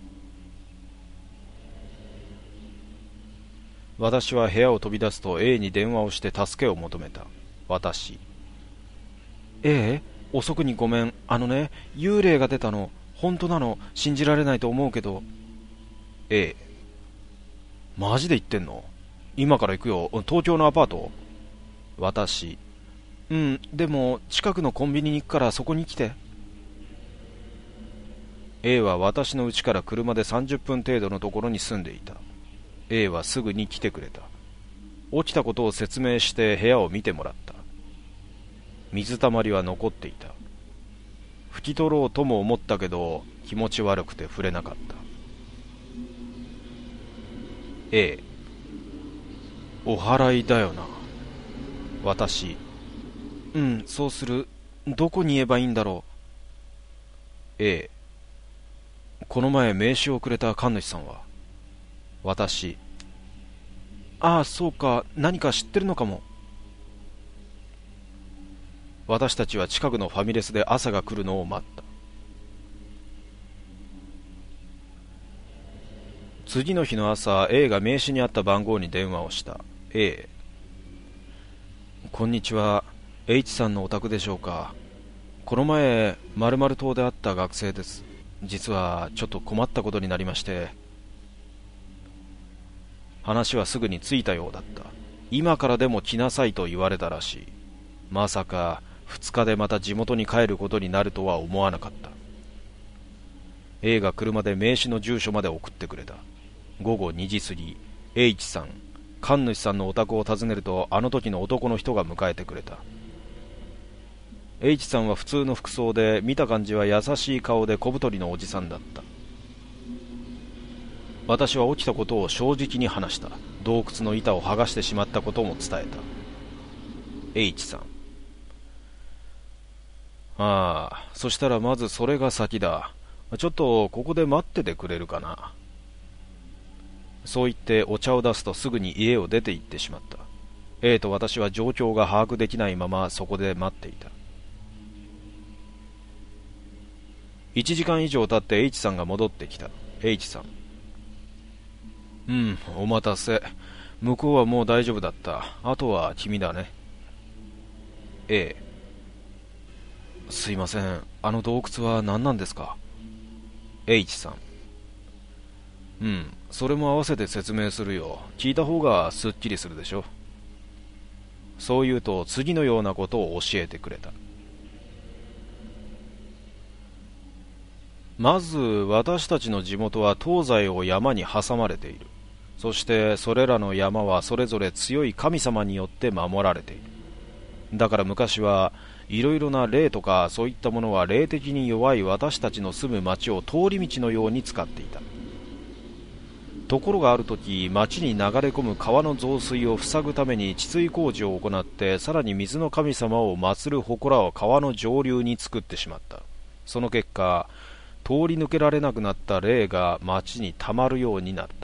私は部屋を飛び出すと A に電話をして助けを求めた。私。遅くにごめん。幽霊が出たの。本当なの？信じられないと思うけど。マジで言ってんの？今から行くよ。東京のアパート？私。でも近くのコンビニに行くからそこに来て。A は私の家から車で30分程度のところに住んでいた。A はすぐに来てくれた。起きたことを説明して部屋を見てもらった。水たまりは残っていた。拭き取ろうとも思ったけど気持ち悪くて触れなかった。A、お祓いだよな。私。そうする。どこに言えばいいんだろう。A、この前名刺をくれた神主さんは？私。ああ、そうか。何か知ってるのかも。私たちは近くのファミレスで朝が来るのを待った。次の日の朝、A が名刺にあった番号に電話をした。A、こんにちは。H さんのお宅でしょうか。この前〇〇島で会った学生です。実はちょっと困ったことになりまして。話はすぐに着いたようだった。今からでも来なさいと言われたらしい。まさか2日でまた地元に帰ることになるとは思わなかった。 A が車で名刺の住所まで送ってくれた。午後2時過ぎ、 H さん、神主さんのお宅を訪ねると、あの時の男の人が迎えてくれた。 H さんは普通の服装で、見た感じは優しい顔で小太りのおじさんだった。私は起きたことを正直に話した。洞窟の板を剥がしてしまったことも伝えた。 H さん、そしたらまずそれが先だ。ちょっとここで待っててくれるかな。そう言ってお茶を出すとすぐに家を出て行ってしまった。 A と私は状況が把握できないままそこで待っていた。1時間以上経って H さんが戻ってきた。 H さん、お待たせ。向こうはもう大丈夫だった。あとは君だね。 A、すいません。あの洞窟は何なんですか？ H さん、それも合わせて説明するよ。聞いた方がすっきりするでしょ。そう言うと次のようなことを教えてくれた。まず私たちの地元は東西を山に挟まれている。そしてそれらの山はそれぞれ強い神様によって守られている。だから昔はいろいろな霊とかそういったものは霊的に弱い私たちの住む町を通り道のように使っていた。ところがある時、町に流れ込む川の増水を塞ぐために治水工事を行って、さらに水の神様を祀る祠を川の上流に作ってしまった。その結果、通り抜けられなくなった霊が町にたまるようになった。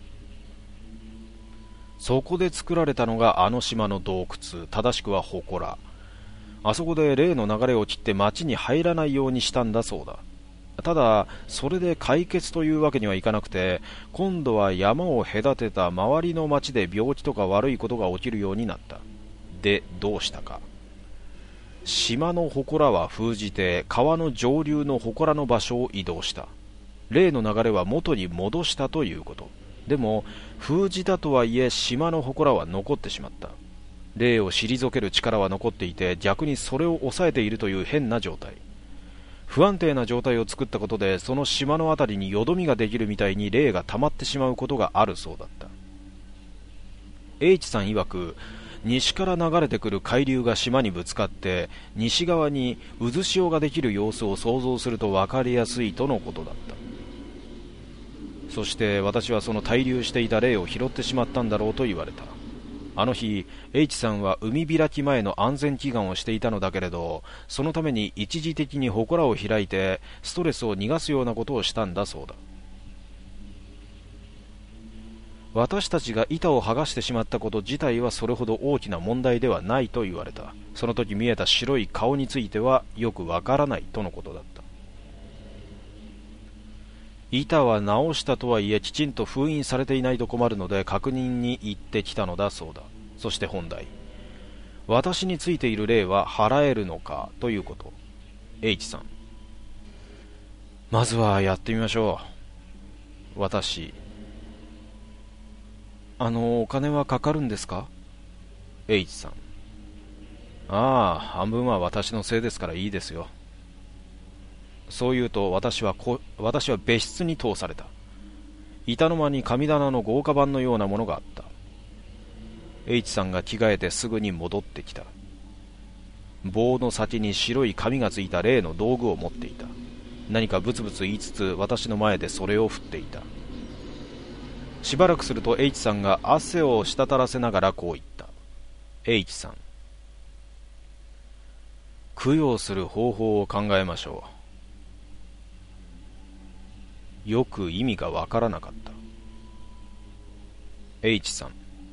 そこで作られたのがあの島の洞窟、正しくは祠。あそこで霊の流れを切って町に入らないようにしたんだそうだ。ただそれで解決というわけにはいかなくて、今度は山を隔てた周りの町で病気とか悪いことが起きるようになった。でどうしたか。島の祠は封じて川の上流の祠の場所を移動した。霊の流れは元に戻したということ。でも封じたとはいえ島の祠は残ってしまった。霊を退ける力は残っていて、逆にそれを抑えているという変な状態。不安定な状態を作ったことで、その島のあたりによどみができるみたいに霊が溜まってしまうことがあるそうだった。H さん曰く、 西から流れてくる海流が島にぶつかって西側に渦潮ができる様子を想像すると分かりやすいとのことだった。そして私はその滞留していた霊を拾ってしまったんだろうと言われた。あの日 H さんは海開き前の安全祈願をしていたのだけれど、そのために一時的に祠を開いてストレスを逃がすようなことをしたんだそうだ。私たちが板を剥がしてしまったこと自体はそれほど大きな問題ではないと言われた。その時見えた白い顔についてはよくわからないとのことだった。板は直したとはいえきちんと封印されていないと困るので確認に行ってきたのだそうだ。そして本題、私についている霊は払えるのかということ。 H さん、まずはやってみましょう。私、お金はかかるんですか？ H さん、ああ、半分は私のせいですからいいですよ。そう言うと私は別室に通された。板の間に神棚の豪華版のようなものがあった。 H さんが着替えてすぐに戻ってきた。棒の先に白い紙がついた例の道具を持っていた。何かブツブツ言いつつ私の前でそれを振っていた。しばらくすると H さんが汗を滴らせながらこう言った。 H さん、供養する方法を考えましょう。よく意味がわからなかった。 H さん、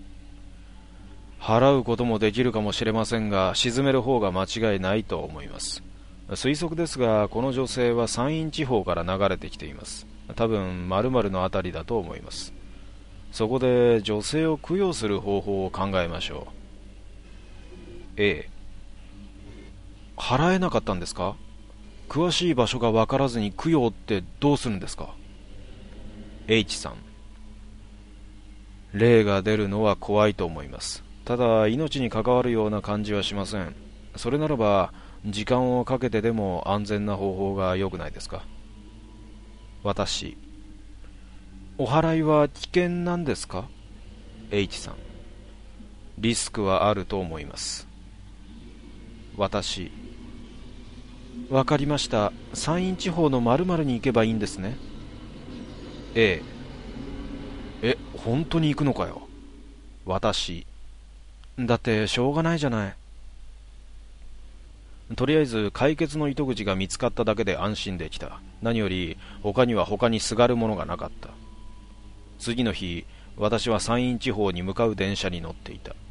払うこともできるかもしれませんが沈める方が間違いないと思います。推測ですがこの女性は山陰地方から流れてきています。多分〇〇のあたりだと思います。そこで女性を供養する方法を考えましょう。 A、 払えなかったんですか？詳しい場所が分からずに供養ってどうするんですか？ H さん、霊が出るのは怖いと思います。ただ命に関わるような感じはしません。それならば時間をかけてでも安全な方法が良くないですか？私、お祓いは危険なんですか？ H さん、リスクはあると思います。私、わかりました。山陰地方の〇〇に行けばいいんですね。A、本当に行くのかよ。私、だってしょうがないじゃない。とりあえず解決の糸口が見つかっただけで安心できた。何より他にすがるものがなかった。次の日、私は山陰地方に向かう電車に乗っていた。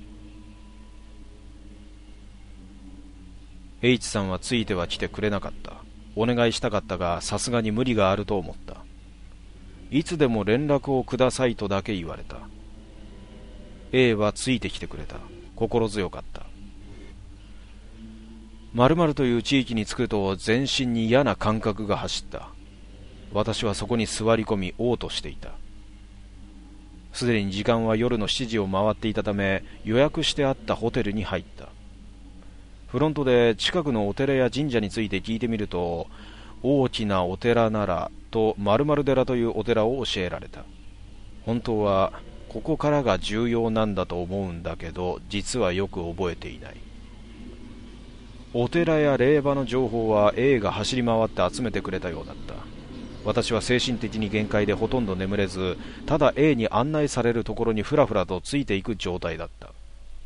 H さんはついては来てくれなかった。お願いしたかったがさすがに無理があると思った。いつでも連絡をくださいとだけ言われた。 A はついてきてくれた。心強かった。〇〇という地域に着くと全身に嫌な感覚が走った。私はそこに座り込み嘔吐していた。すでに時間は夜の7時を回っていたため予約してあったホテルに入った。フロントで近くのお寺や神社について聞いてみると、大きなお寺ならと〇〇寺というお寺を教えられた。本当はここからが重要なんだと思うんだけど実はよく覚えていない。お寺や霊場の情報は A が走り回って集めてくれたようだった。私は精神的に限界でほとんど眠れず、ただ A に案内されるところにふらふらとついていく状態だった。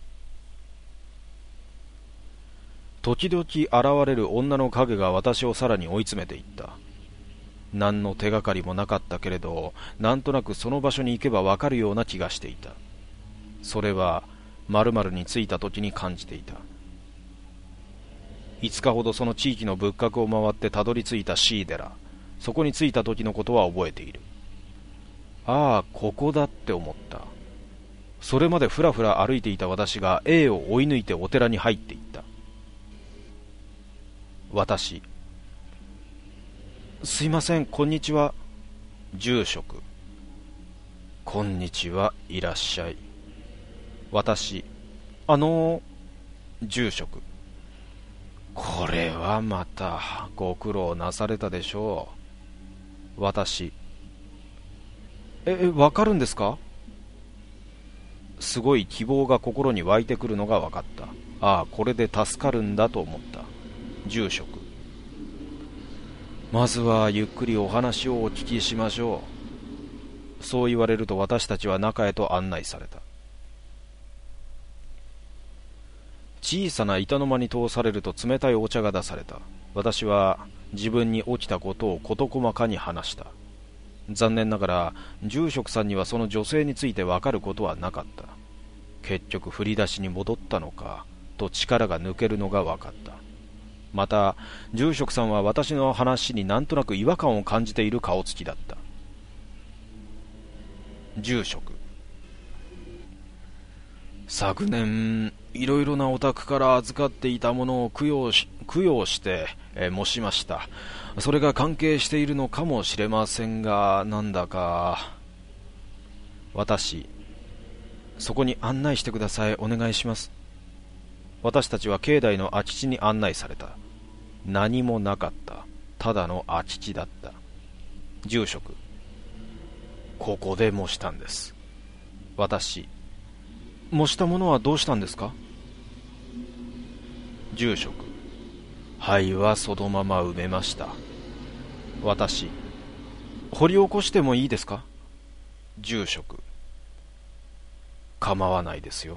時々現れる女の影が私をさらに追い詰めていった。何の手がかりもなかったけれど、なんとなくその場所に行けばわかるような気がしていた。それは〇〇に着いた時に感じていた。5日ほどその地域の仏閣を回ってたどり着いた C 寺。そこに着いた時のことは覚えている。ああ、ここだって思った。それまでふらふら歩いていた私が A を追い抜いてお寺に入っていった。私、すいません、こんにちは。住職、こんにちは、いらっしゃい。私、住職、これはまたご苦労なされたでしょう。私、わかるんですか？ すごい希望が心に湧いてくるのが分かった。ああ、これで助かるんだと思った。住職、まずはゆっくりお話をお聞きしましょう。そう言われると私たちは中へと案内された。小さな板の間に通されると冷たいお茶が出された。私は自分に起きたことを事細かに話した。残念ながら住職さんにはその女性について分かることはなかった。結局振り出しに戻ったのかと力が抜けるのが分かった。また住職さんは私の話になんとなく違和感を感じている顔つきだった。住職、昨年いろいろなお宅から預かっていたものを供養して、模しました。それが関係しているのかもしれませんが、なんだか。私、そこに案内してください。お願いします。私たちは境内の空き地に案内された。何もなかった。ただの空き地だった。住職、ここで模したんです。私、模したものはどうしたんですか？住職、灰はそのまま埋めました。私、掘り起こしてもいいですか？住職、構わないですよ。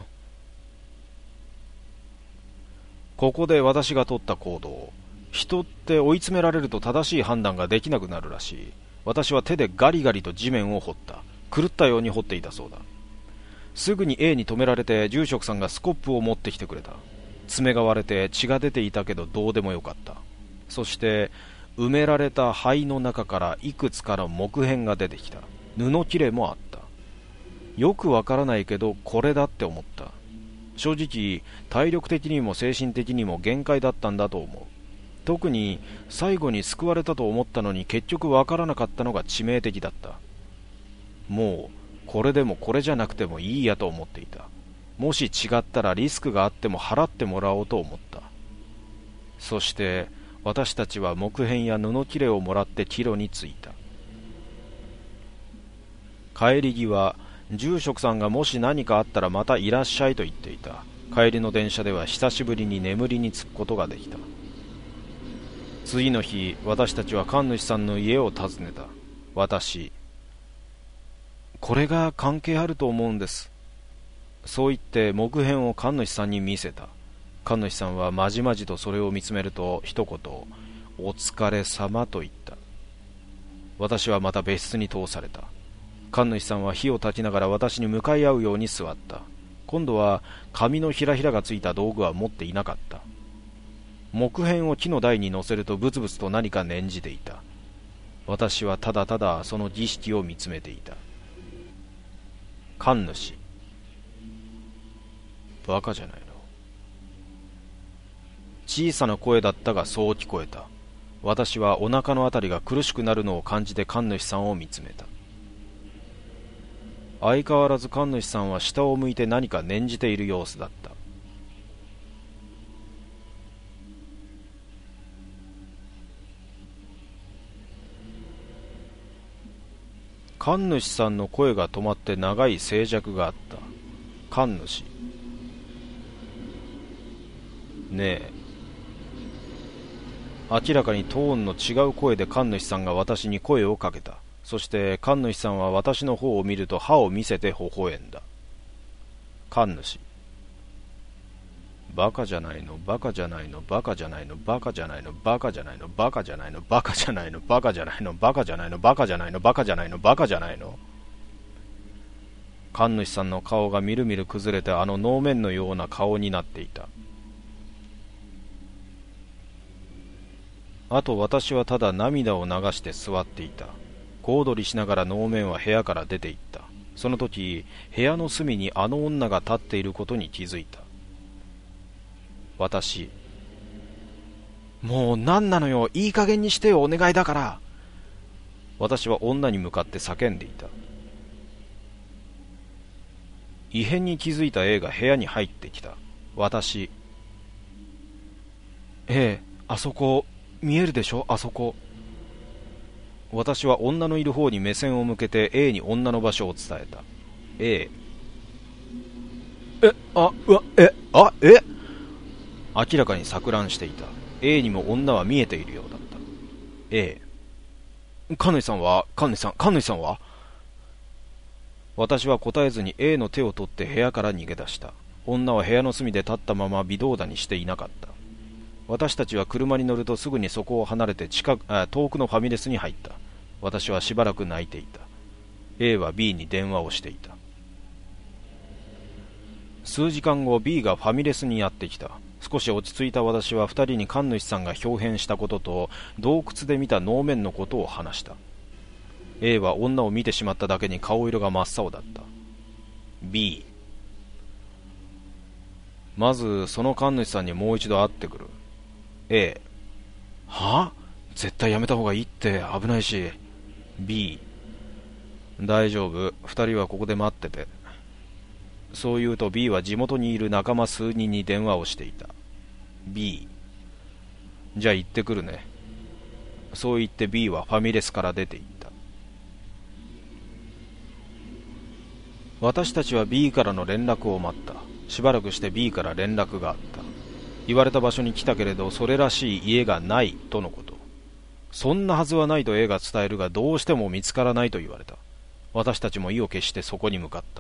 ここで私が取った行動、人って追い詰められると正しい判断ができなくなるらしい。私は手でガリガリと地面を掘った。狂ったように掘っていたそうだ。すぐに A に止められて住職さんがスコップを持ってきてくれた。爪が割れて血が出ていたけどどうでもよかった。そして埋められた灰の中からいくつかの木片が出てきた。布切れもあった。よくわからないけどこれだって思った。正直体力的にも精神的にも限界だったんだと思う。特に最後に救われたと思ったのに結局わからなかったのが致命的だった。もうこれでもこれじゃなくてもいいやと思っていた。もし違ったらリスクがあっても払ってもらおうと思った。そして私たちは木片や布切れをもらって帰路に着いた。帰り際、住職さんがもし何かあったらまたいらっしゃいと言っていた。帰りの電車では久しぶりに眠りにつくことができた。次の日、私たちは神主さんの家を訪ねた。私、これが関係あると思うんです。そう言って木片を神主さんに見せた。神主さんはまじまじとそれを見つめると一言、お疲れ様と言った。私はまた別室に通された。神主さんは火を焚きながら私に向かい合うように座った。今度は紙のひらひらがついた道具は持っていなかった。木片を木の台に乗せるとブツブツと何か念じていた。私はただただその儀式を見つめていた。神主、バカじゃないの。小さな声だったがそう聞こえた。私はお腹のあたりが苦しくなるのを感じて神主さんを見つめた。相変わらず神主さんは下を向いて何か念じている様子だった。神主さんの声が止まって長い静寂があった。神主、ねえ。明らかにトーンの違う声で神主さんが私に声をかけた。そして神主さんは私の方を見ると歯を見せて微笑んだ。神主、バカじゃないの、バカじゃないの、バカじゃないの、バカじゃないの、バカじゃないの、バカじゃないの、バカじゃないの、バカじゃないの、バカじゃないの、バカじゃないの、バカじゃないの、バカじゃないの。神主さんの顔がみるみる崩れてあの能面のような顔になっていた。あと私はただ涙を流して座っていた。小躍りしながら能面は部屋から出て行った。その時、部屋の隅にあの女が立っていることに気づいた。私、もう何なのよ、いい加減にしてよ、お願いだから。私は女に向かって叫んでいた。異変に気づいた A が部屋に入ってきた。私、あそこ見えるでしょ、あそこ。私は女のいる方に目線を向けて A に女の場所を伝えた。 A、 明らかに錯乱していた。A にも女は見えているようだった。A、神主さんは私は答えずに A の手を取って部屋から逃げ出した。女は部屋の隅で立ったまま微動だにしていなかった。私たちは車に乗るとすぐにそこを離れて遠くのファミレスに入った。私はしばらく泣いていた。A は B に電話をしていた。数時間後 B がファミレスにやってきた。少し落ち着いた私は二人に神主さんが表変したことと洞窟で見た能面のことを話した。 A は女を見てしまっただけに顔色が真っ青だった。 B、 まずその神主さんにもう一度会ってくる。 A、 は？絶対やめた方がいいって、危ないし。 B、 大丈夫、二人はここで待ってて。そう言うと B は地元にいる仲間数人に電話をしていた。 B、 じゃあ行ってくるね。そう言って B はファミレスから出て行った。私たちは B からの連絡を待った。しばらくして B から連絡があった。言われた場所に来たけれどそれらしい家がないとのこと。そんなはずはないと A が伝えるが、どうしても見つからないと言われた。私たちも意を決してそこに向かった。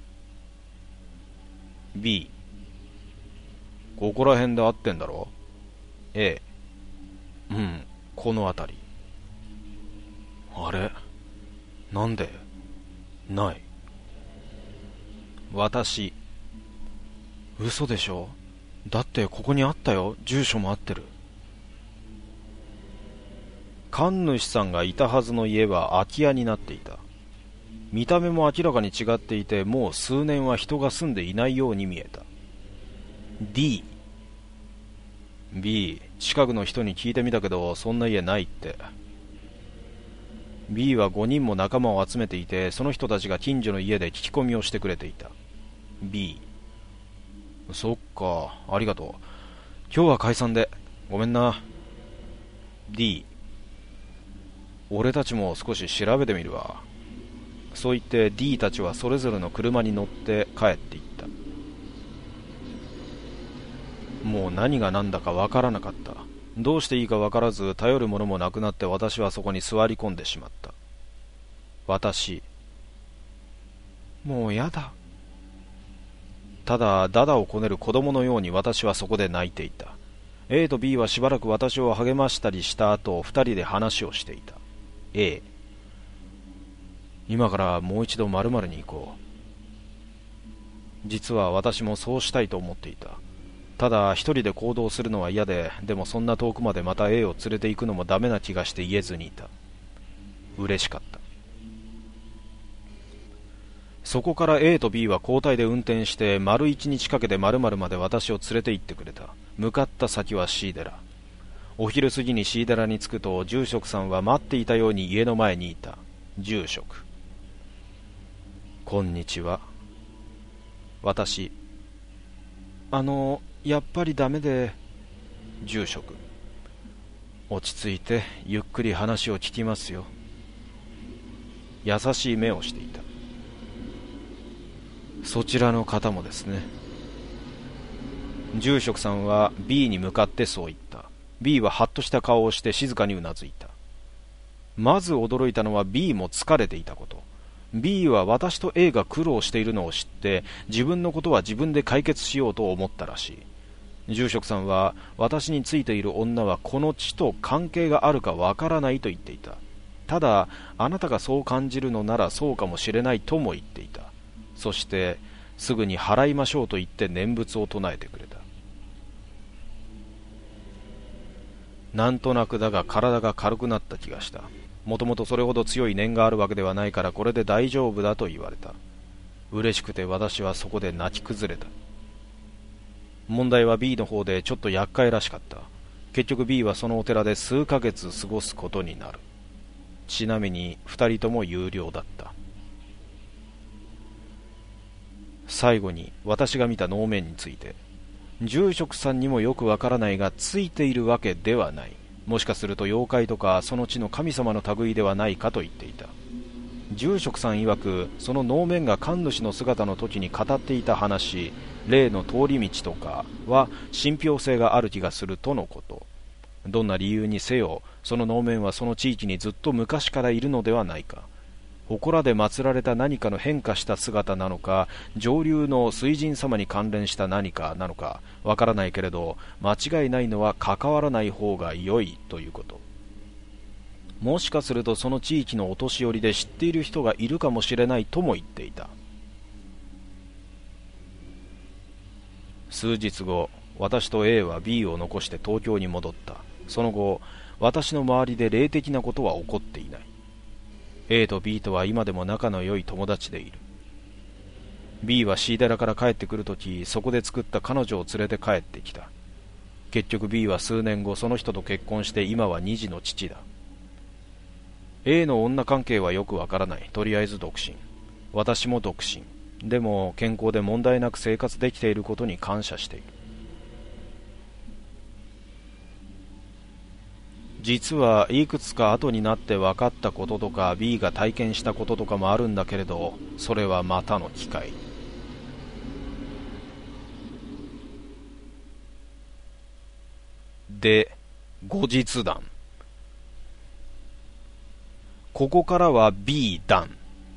B、 ここら辺で会ってんだろ。 A、 うん、この辺り。あれ、なんでない。私、嘘でしょ。だってここにあったよ、住所も合ってる。神主さんがいたはずの家は空き家になっていた。見た目も明らかに違っていて、もう数年は人が住んでいないように見えた。 D、 B、 近くの人に聞いてみたけどそんな家ないって。 B は5人も仲間を集めていて、その人たちが近所の家で聞き込みをしてくれていた。 B、 そっか、ありがとう。今日は解散でごめんな。 D、 俺たちも少し調べてみるわ。そう言って D たちはそれぞれの車に乗って帰っていった。もう何が何だかわからなかった。どうしていいかわからず、頼るものもなくなって、私はそこに座り込んでしまった。私、もうやだ。ただダダをこねる子供のように私はそこで泣いていた。 A と B はしばらく私を励ましたりした後、二人で話をしていた。 A、 今からもう一度〇〇に行こう。実は私もそうしたいと思っていた。ただ一人で行動するのは嫌で、でもそんな遠くまでまた A を連れて行くのもダメな気がして言えずにいた。嬉しかった。そこから A と B は交代で運転して丸一日かけて〇〇まで私を連れて行ってくれた。向かった先はシーデラ。お昼過ぎにシーデラに着くと、住職さんは待っていたように家の前にいた。住職、こんにちは。私、やっぱりダメで。住職、落ち着いてゆっくり話を聞きますよ。優しい目をしていた。そちらの方もですね。住職さんは B に向かってそう言った。 B はハッとした顔をして静かにうなずいた。まず驚いたのは B も疲れていたこと。 B は私と A が苦労しているのを知って、自分のことは自分で解決しようと思ったらしい。住職さんは、私についている女はこの地と関係があるかわからないと言っていた。ただあなたがそう感じるのならそうかもしれないとも言っていた。そしてすぐに払いましょうと言って念仏を唱えてくれた。なんとなくだが体が軽くなった気がした。もともとそれほど強い念があるわけではないから、これで大丈夫だと言われた。嬉しくて私はそこで泣き崩れた。問題は B の方でちょっと厄介らしかった。結局 B はそのお寺で数ヶ月過ごすことになる。ちなみに2人とも有料だった。最後に私が見た能面について、住職さんにもよくわからないがついているわけではない。もしかすると妖怪とかその地の神様の類ではないかと言っていた。 住職さん曰く、その能面が神主の姿の時に語っていた話、霊の通り道とかは信憑性がある気がするとのこと。どんな理由にせよ、その能面はその地域にずっと昔からいるのではないか。祠で祀られた何かの変化した姿なのか、上流の水神様に関連した何かなのかわからないけれど、間違いないのは関わらない方が良いということ。もしかするとその地域のお年寄りで知っている人がいるかもしれないとも言っていた。数日後、私と A は B を残して東京に戻った。その後、私の周りで霊的なことは起こっていない。A と B とは今でも仲の良い友達でいる。B はシーデラから帰ってくるとき、そこで作った彼女を連れて帰ってきた。結局 B は数年後その人と結婚して今は2児の父だ。A の女関係はよくわからない。とりあえず独身。私も独身。でも健康で問題なく生活できていることに感謝している。実はいくつか後になって分かったこととか B が体験したこととかもあるんだけれど、それはまたの機会。で、後日談。ここからは B 談。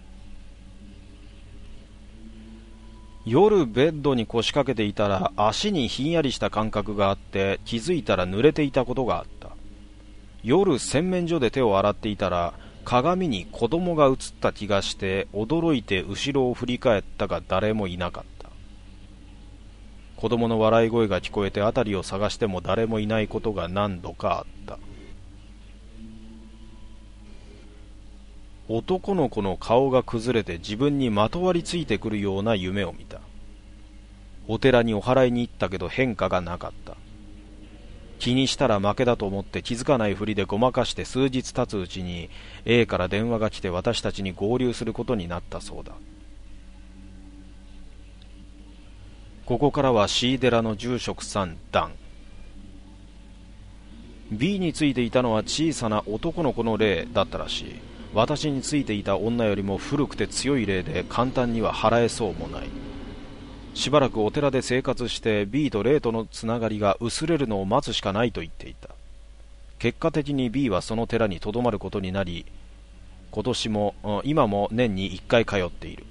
夜ベッドに腰掛けていたら足にひんやりした感覚があって、気づいたら濡れていたことがあった。夜洗面所で手を洗っていたら鏡に子供が映った気がして驚いて後ろを振り返ったが誰もいなかった。子供の笑い声が聞こえて辺りを探しても誰もいないことが何度かあった。男の子の顔が崩れて自分にまとわりついてくるような夢を見た。お寺にお祓いに行ったけど変化がなかった。気にしたら負けだと思って気づかないふりでごまかして数日経つうちに A から電話が来て私たちに合流することになったそうだ。ここからは C 寺の住職さん談。 B についていたのは小さな男の子の霊だったらしい。私についていた女よりも古くて強い霊で簡単には払えそうもない。しばらくお寺で生活して B と霊とのつながりが薄れるのを待つしかないと言っていた。結果的に B はその寺にとどまることになり、今も年に1回通っている。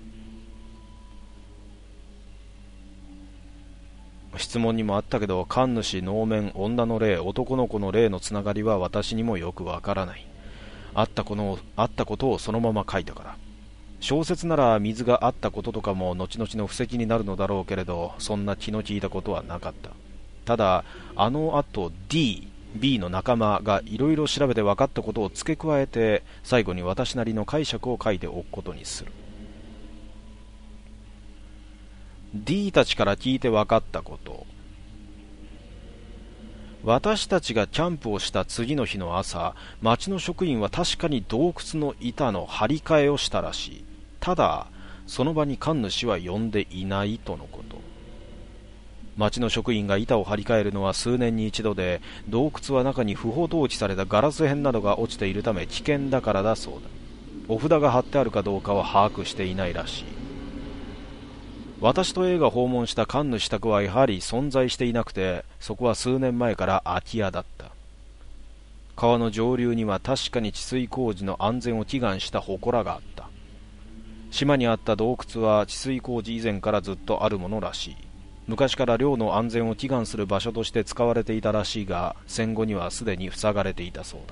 質問にもあったけど、神主、能面、女の霊、男の子の霊のつながりは私にもよくわからない。あったことをそのまま書いたから。小説なら水があったこととかも後々の布石になるのだろうけれど、そんな気の利いたことはなかった。ただあの後 B の仲間がいろいろ調べて分かったことを付け加えて、最後に私なりの解釈を書いておくことにする。 D たちから聞いて分かったこと。私たちがキャンプをした次の日の朝、町の職員は確かに洞窟の板の張り替えをしたらしい。ただその場に神主は呼んでいないとのこと。町の職員が板を張り替えるのは数年に一度で、洞窟は中に不法投棄されたガラス片などが落ちているため危険だからだそうだ。お札が貼ってあるかどうかは把握していないらしい。私と A が訪問した神主宅はやはり存在していなくて、そこは数年前から空き家だった。川の上流には確かに治水工事の安全を祈願した祠があった。島にあった洞窟は治水工事以前からずっとあるものらしい。昔から漁の安全を祈願する場所として使われていたらしいが、戦後にはすでに塞がれていたそうだ。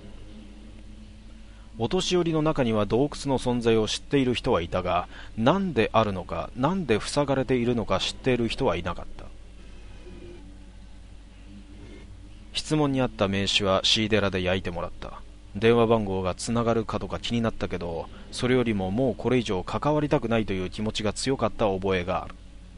お年寄りの中には洞窟の存在を知っている人はいたが、何であるのか、何で塞がれているのか知っている人はいなかった。質問にあった名刺はシーデラで焼いてもらった。電話番号がつながるかとか気になったけど、それよりももうこれ以上関わりたくないという気持ちが強かった覚えがある。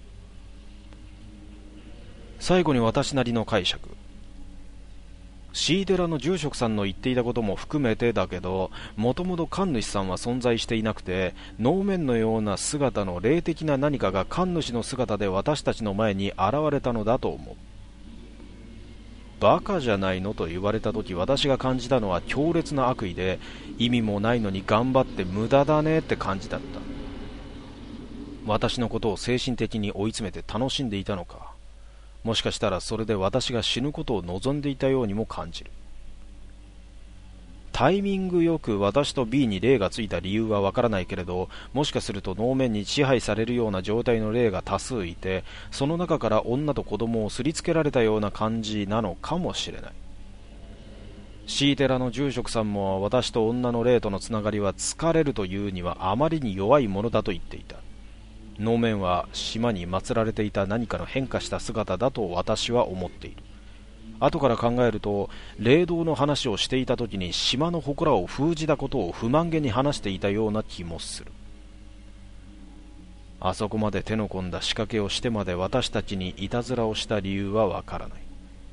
最後に私なりの解釈。シーデラの住職さんの言っていたことも含めてだけど、もともと神主さんは存在していなくて、能面のような姿の霊的な何かが神主の姿で私たちの前に現れたのだと思う。 バカじゃないのと言われたとき、私が感じたのは強烈な悪意で、意味もないのに頑張って無駄だねって感じだった。私のことを精神的に追い詰めて楽しんでいたのか。もしかしたらそれで私が死ぬことを望んでいたようにも感じる。タイミングよく私と B に霊がついた理由はわからないけれど、もしかすると能面に支配されるような状態の霊が多数いて、その中から女と子供をすりつけられたような感じなのかもしれない。シーテラの住職さんも私と女の霊とのつながりは疲れるというにはあまりに弱いものだと言っていた。能面は島に祀られていた何かの変化した姿だと私は思っている。後から考えると、霊道の話をしていた時に島の祠を封じたことを不満げに話していたような気もする。あそこまで手の込んだ仕掛けをしてまで私たちにいたずらをした理由はわからない。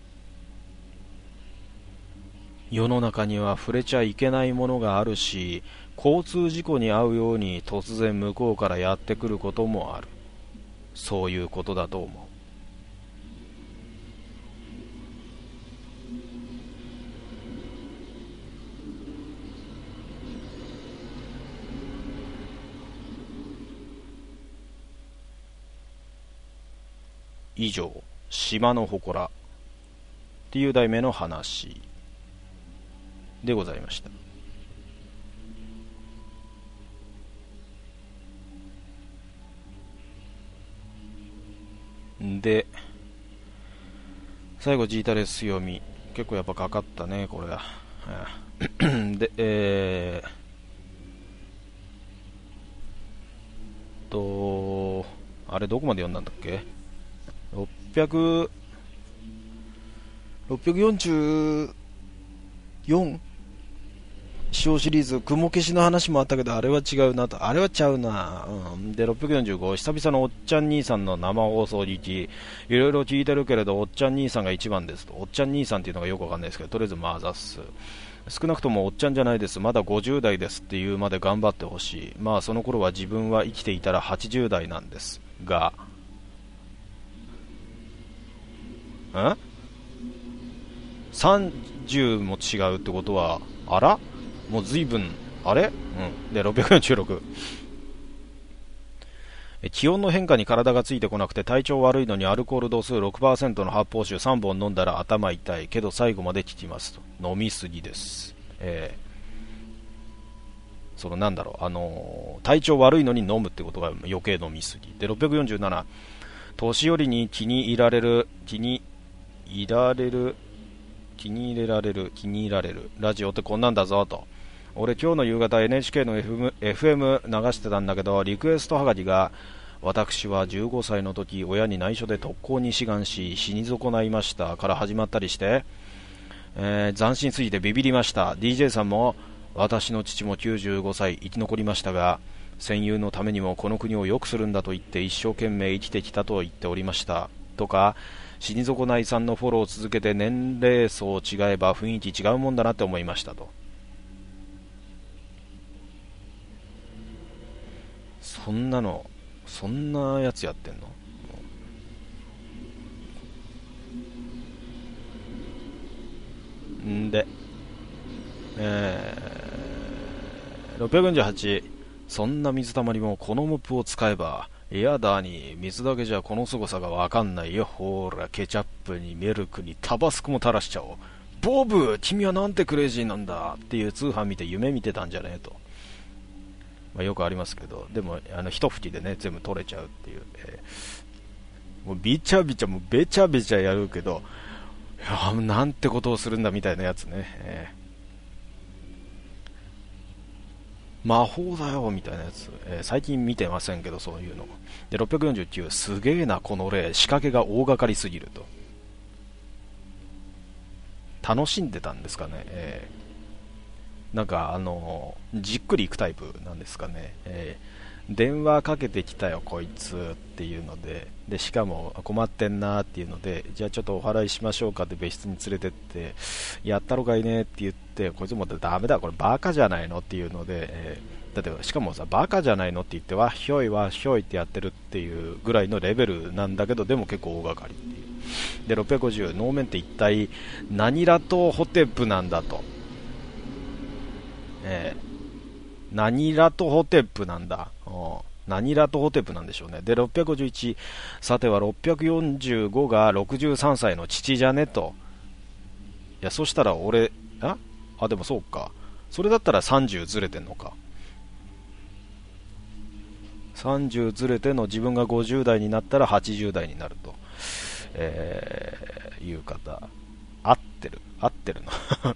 世の中には触れちゃいけないものがあるし、交通事故に遭うように突然向こうからやってくることもある。そういうことだと思う。以上、島の祠っていう題名の話でございました。で、最後ジータレス読み、結構やっぱかかったねこれは。で、あれどこまで読んだんだっけ。644小シリーズ、雲消しの話もあったけど、あれは違うなと、あれはちゃうな、で、645、久々のおっちゃん兄さんの生放送聞き、いろいろ聞いてるけれど、おっちゃん兄さんが一番ですと。おっちゃん兄さんっていうのがよくわかんないですけど、とりあえずマーザッス。少なくともおっちゃんじゃないです、まだ50代ですっていうまで頑張ってほしい。まあその頃は自分は生きていたら80代なんですが、30も違うってことは、あらもう随分、あれで、646。気温の変化に体がついてこなくて体調悪いのにアルコール度数 6% の発泡酒3本飲んだら頭痛いけど最後まで効きますと。飲みすぎです。そのなんだろう、体調悪いのに飲むってことが余計飲みすぎ。で、647。年寄りに気に入られるラジオってこんなんだぞと。俺今日の夕方 NHK の FM 流してたんだけど、リクエストはがきが、私は15歳の時親に内緒で特攻に志願し死に損ないましたから始まったりして、斬新すぎてビビりました。 DJ さんも、私の父も95歳生き残りましたが、戦友のためにもこの国を良くするんだと言って一生懸命生きてきたと言っておりましたとか、死に損ないさんのフォローを続けて年齢層違えば雰囲気違うもんだなって思いましたと。そんなやつやってんのんで、648、そんな水たまりもこのモップを使えば、いやだに、水だけじゃこの凄さがわかんないよ。ほーら、ケチャップにミルクにタバスコも垂らしちゃおう。ボブ、君はなんてクレイジーなんだっていう通販見て夢見てたんじゃねえと。まあ、よくありますけど、でも一吹きでね全部取れちゃうっていう、もうビチャビチャもうベチャベチャやるけど、いやなんてことをするんだみたいなやつね、魔法だよみたいなやつ、最近見てませんけどそういうので。649、すげえなこの例、仕掛けが大掛かりすぎると。楽しんでたんですかね、なんかじっくりいくタイプなんですかね、電話かけてきたよこいつっていうので、しかも困ってんなっていうので、じゃあちょっとお払いしましょうかって別室に連れてって、やったろかいねって言って、こいつもダメだこれバカじゃないのっていうので、だってしかもさ、バカじゃないのって言ってわひょいわひょいってやってるっていうぐらいのレベルなんだけど、でも結構大掛かりっていう。 で、650、能面って一体何ラトホテプなんだと。何ラトホテプなんだ。何ラトホテプなんでしょうね。で、651、さては645が63歳の父じゃねと。いや、そしたら俺、でもそうか。それだったら30ずれてんのか。30ずれての自分が50代になったら80代になると、いう方。合ってるの、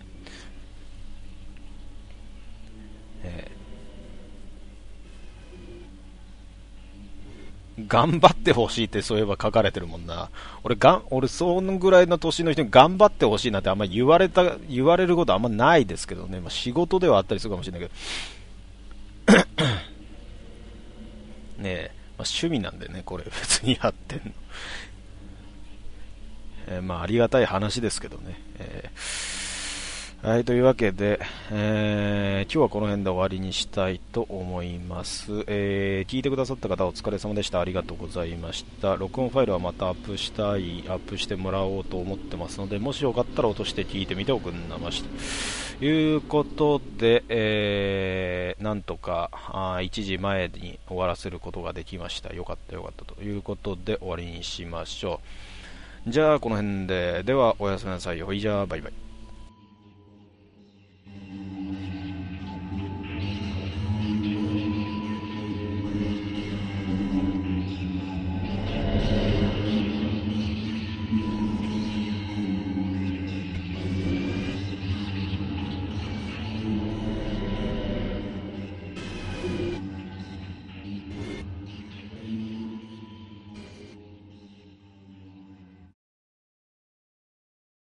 頑張ってほしいってそういえば書かれてるもんな。俺そのぐらいの年の人に頑張ってほしいなんてあんま言われることあんまないですけどね。仕事ではあったりするかもしれないけど。ねえ、趣味なんでね、これ別にやってんの。ありがたい話ですけどね。はい、というわけで、今日はこの辺で終わりにしたいと思います。聞いてくださった方お疲れ様でした。ありがとうございました。録音ファイルはまたアップしてもらおうと思ってますので、もしよかったら落として聞いてみておくんなましということで、なんとか1時前に終わらせることができました。よかったということで終わりにしましょう。じゃあこの辺で、ではおやすみなさい。ほいじゃあバイバイ。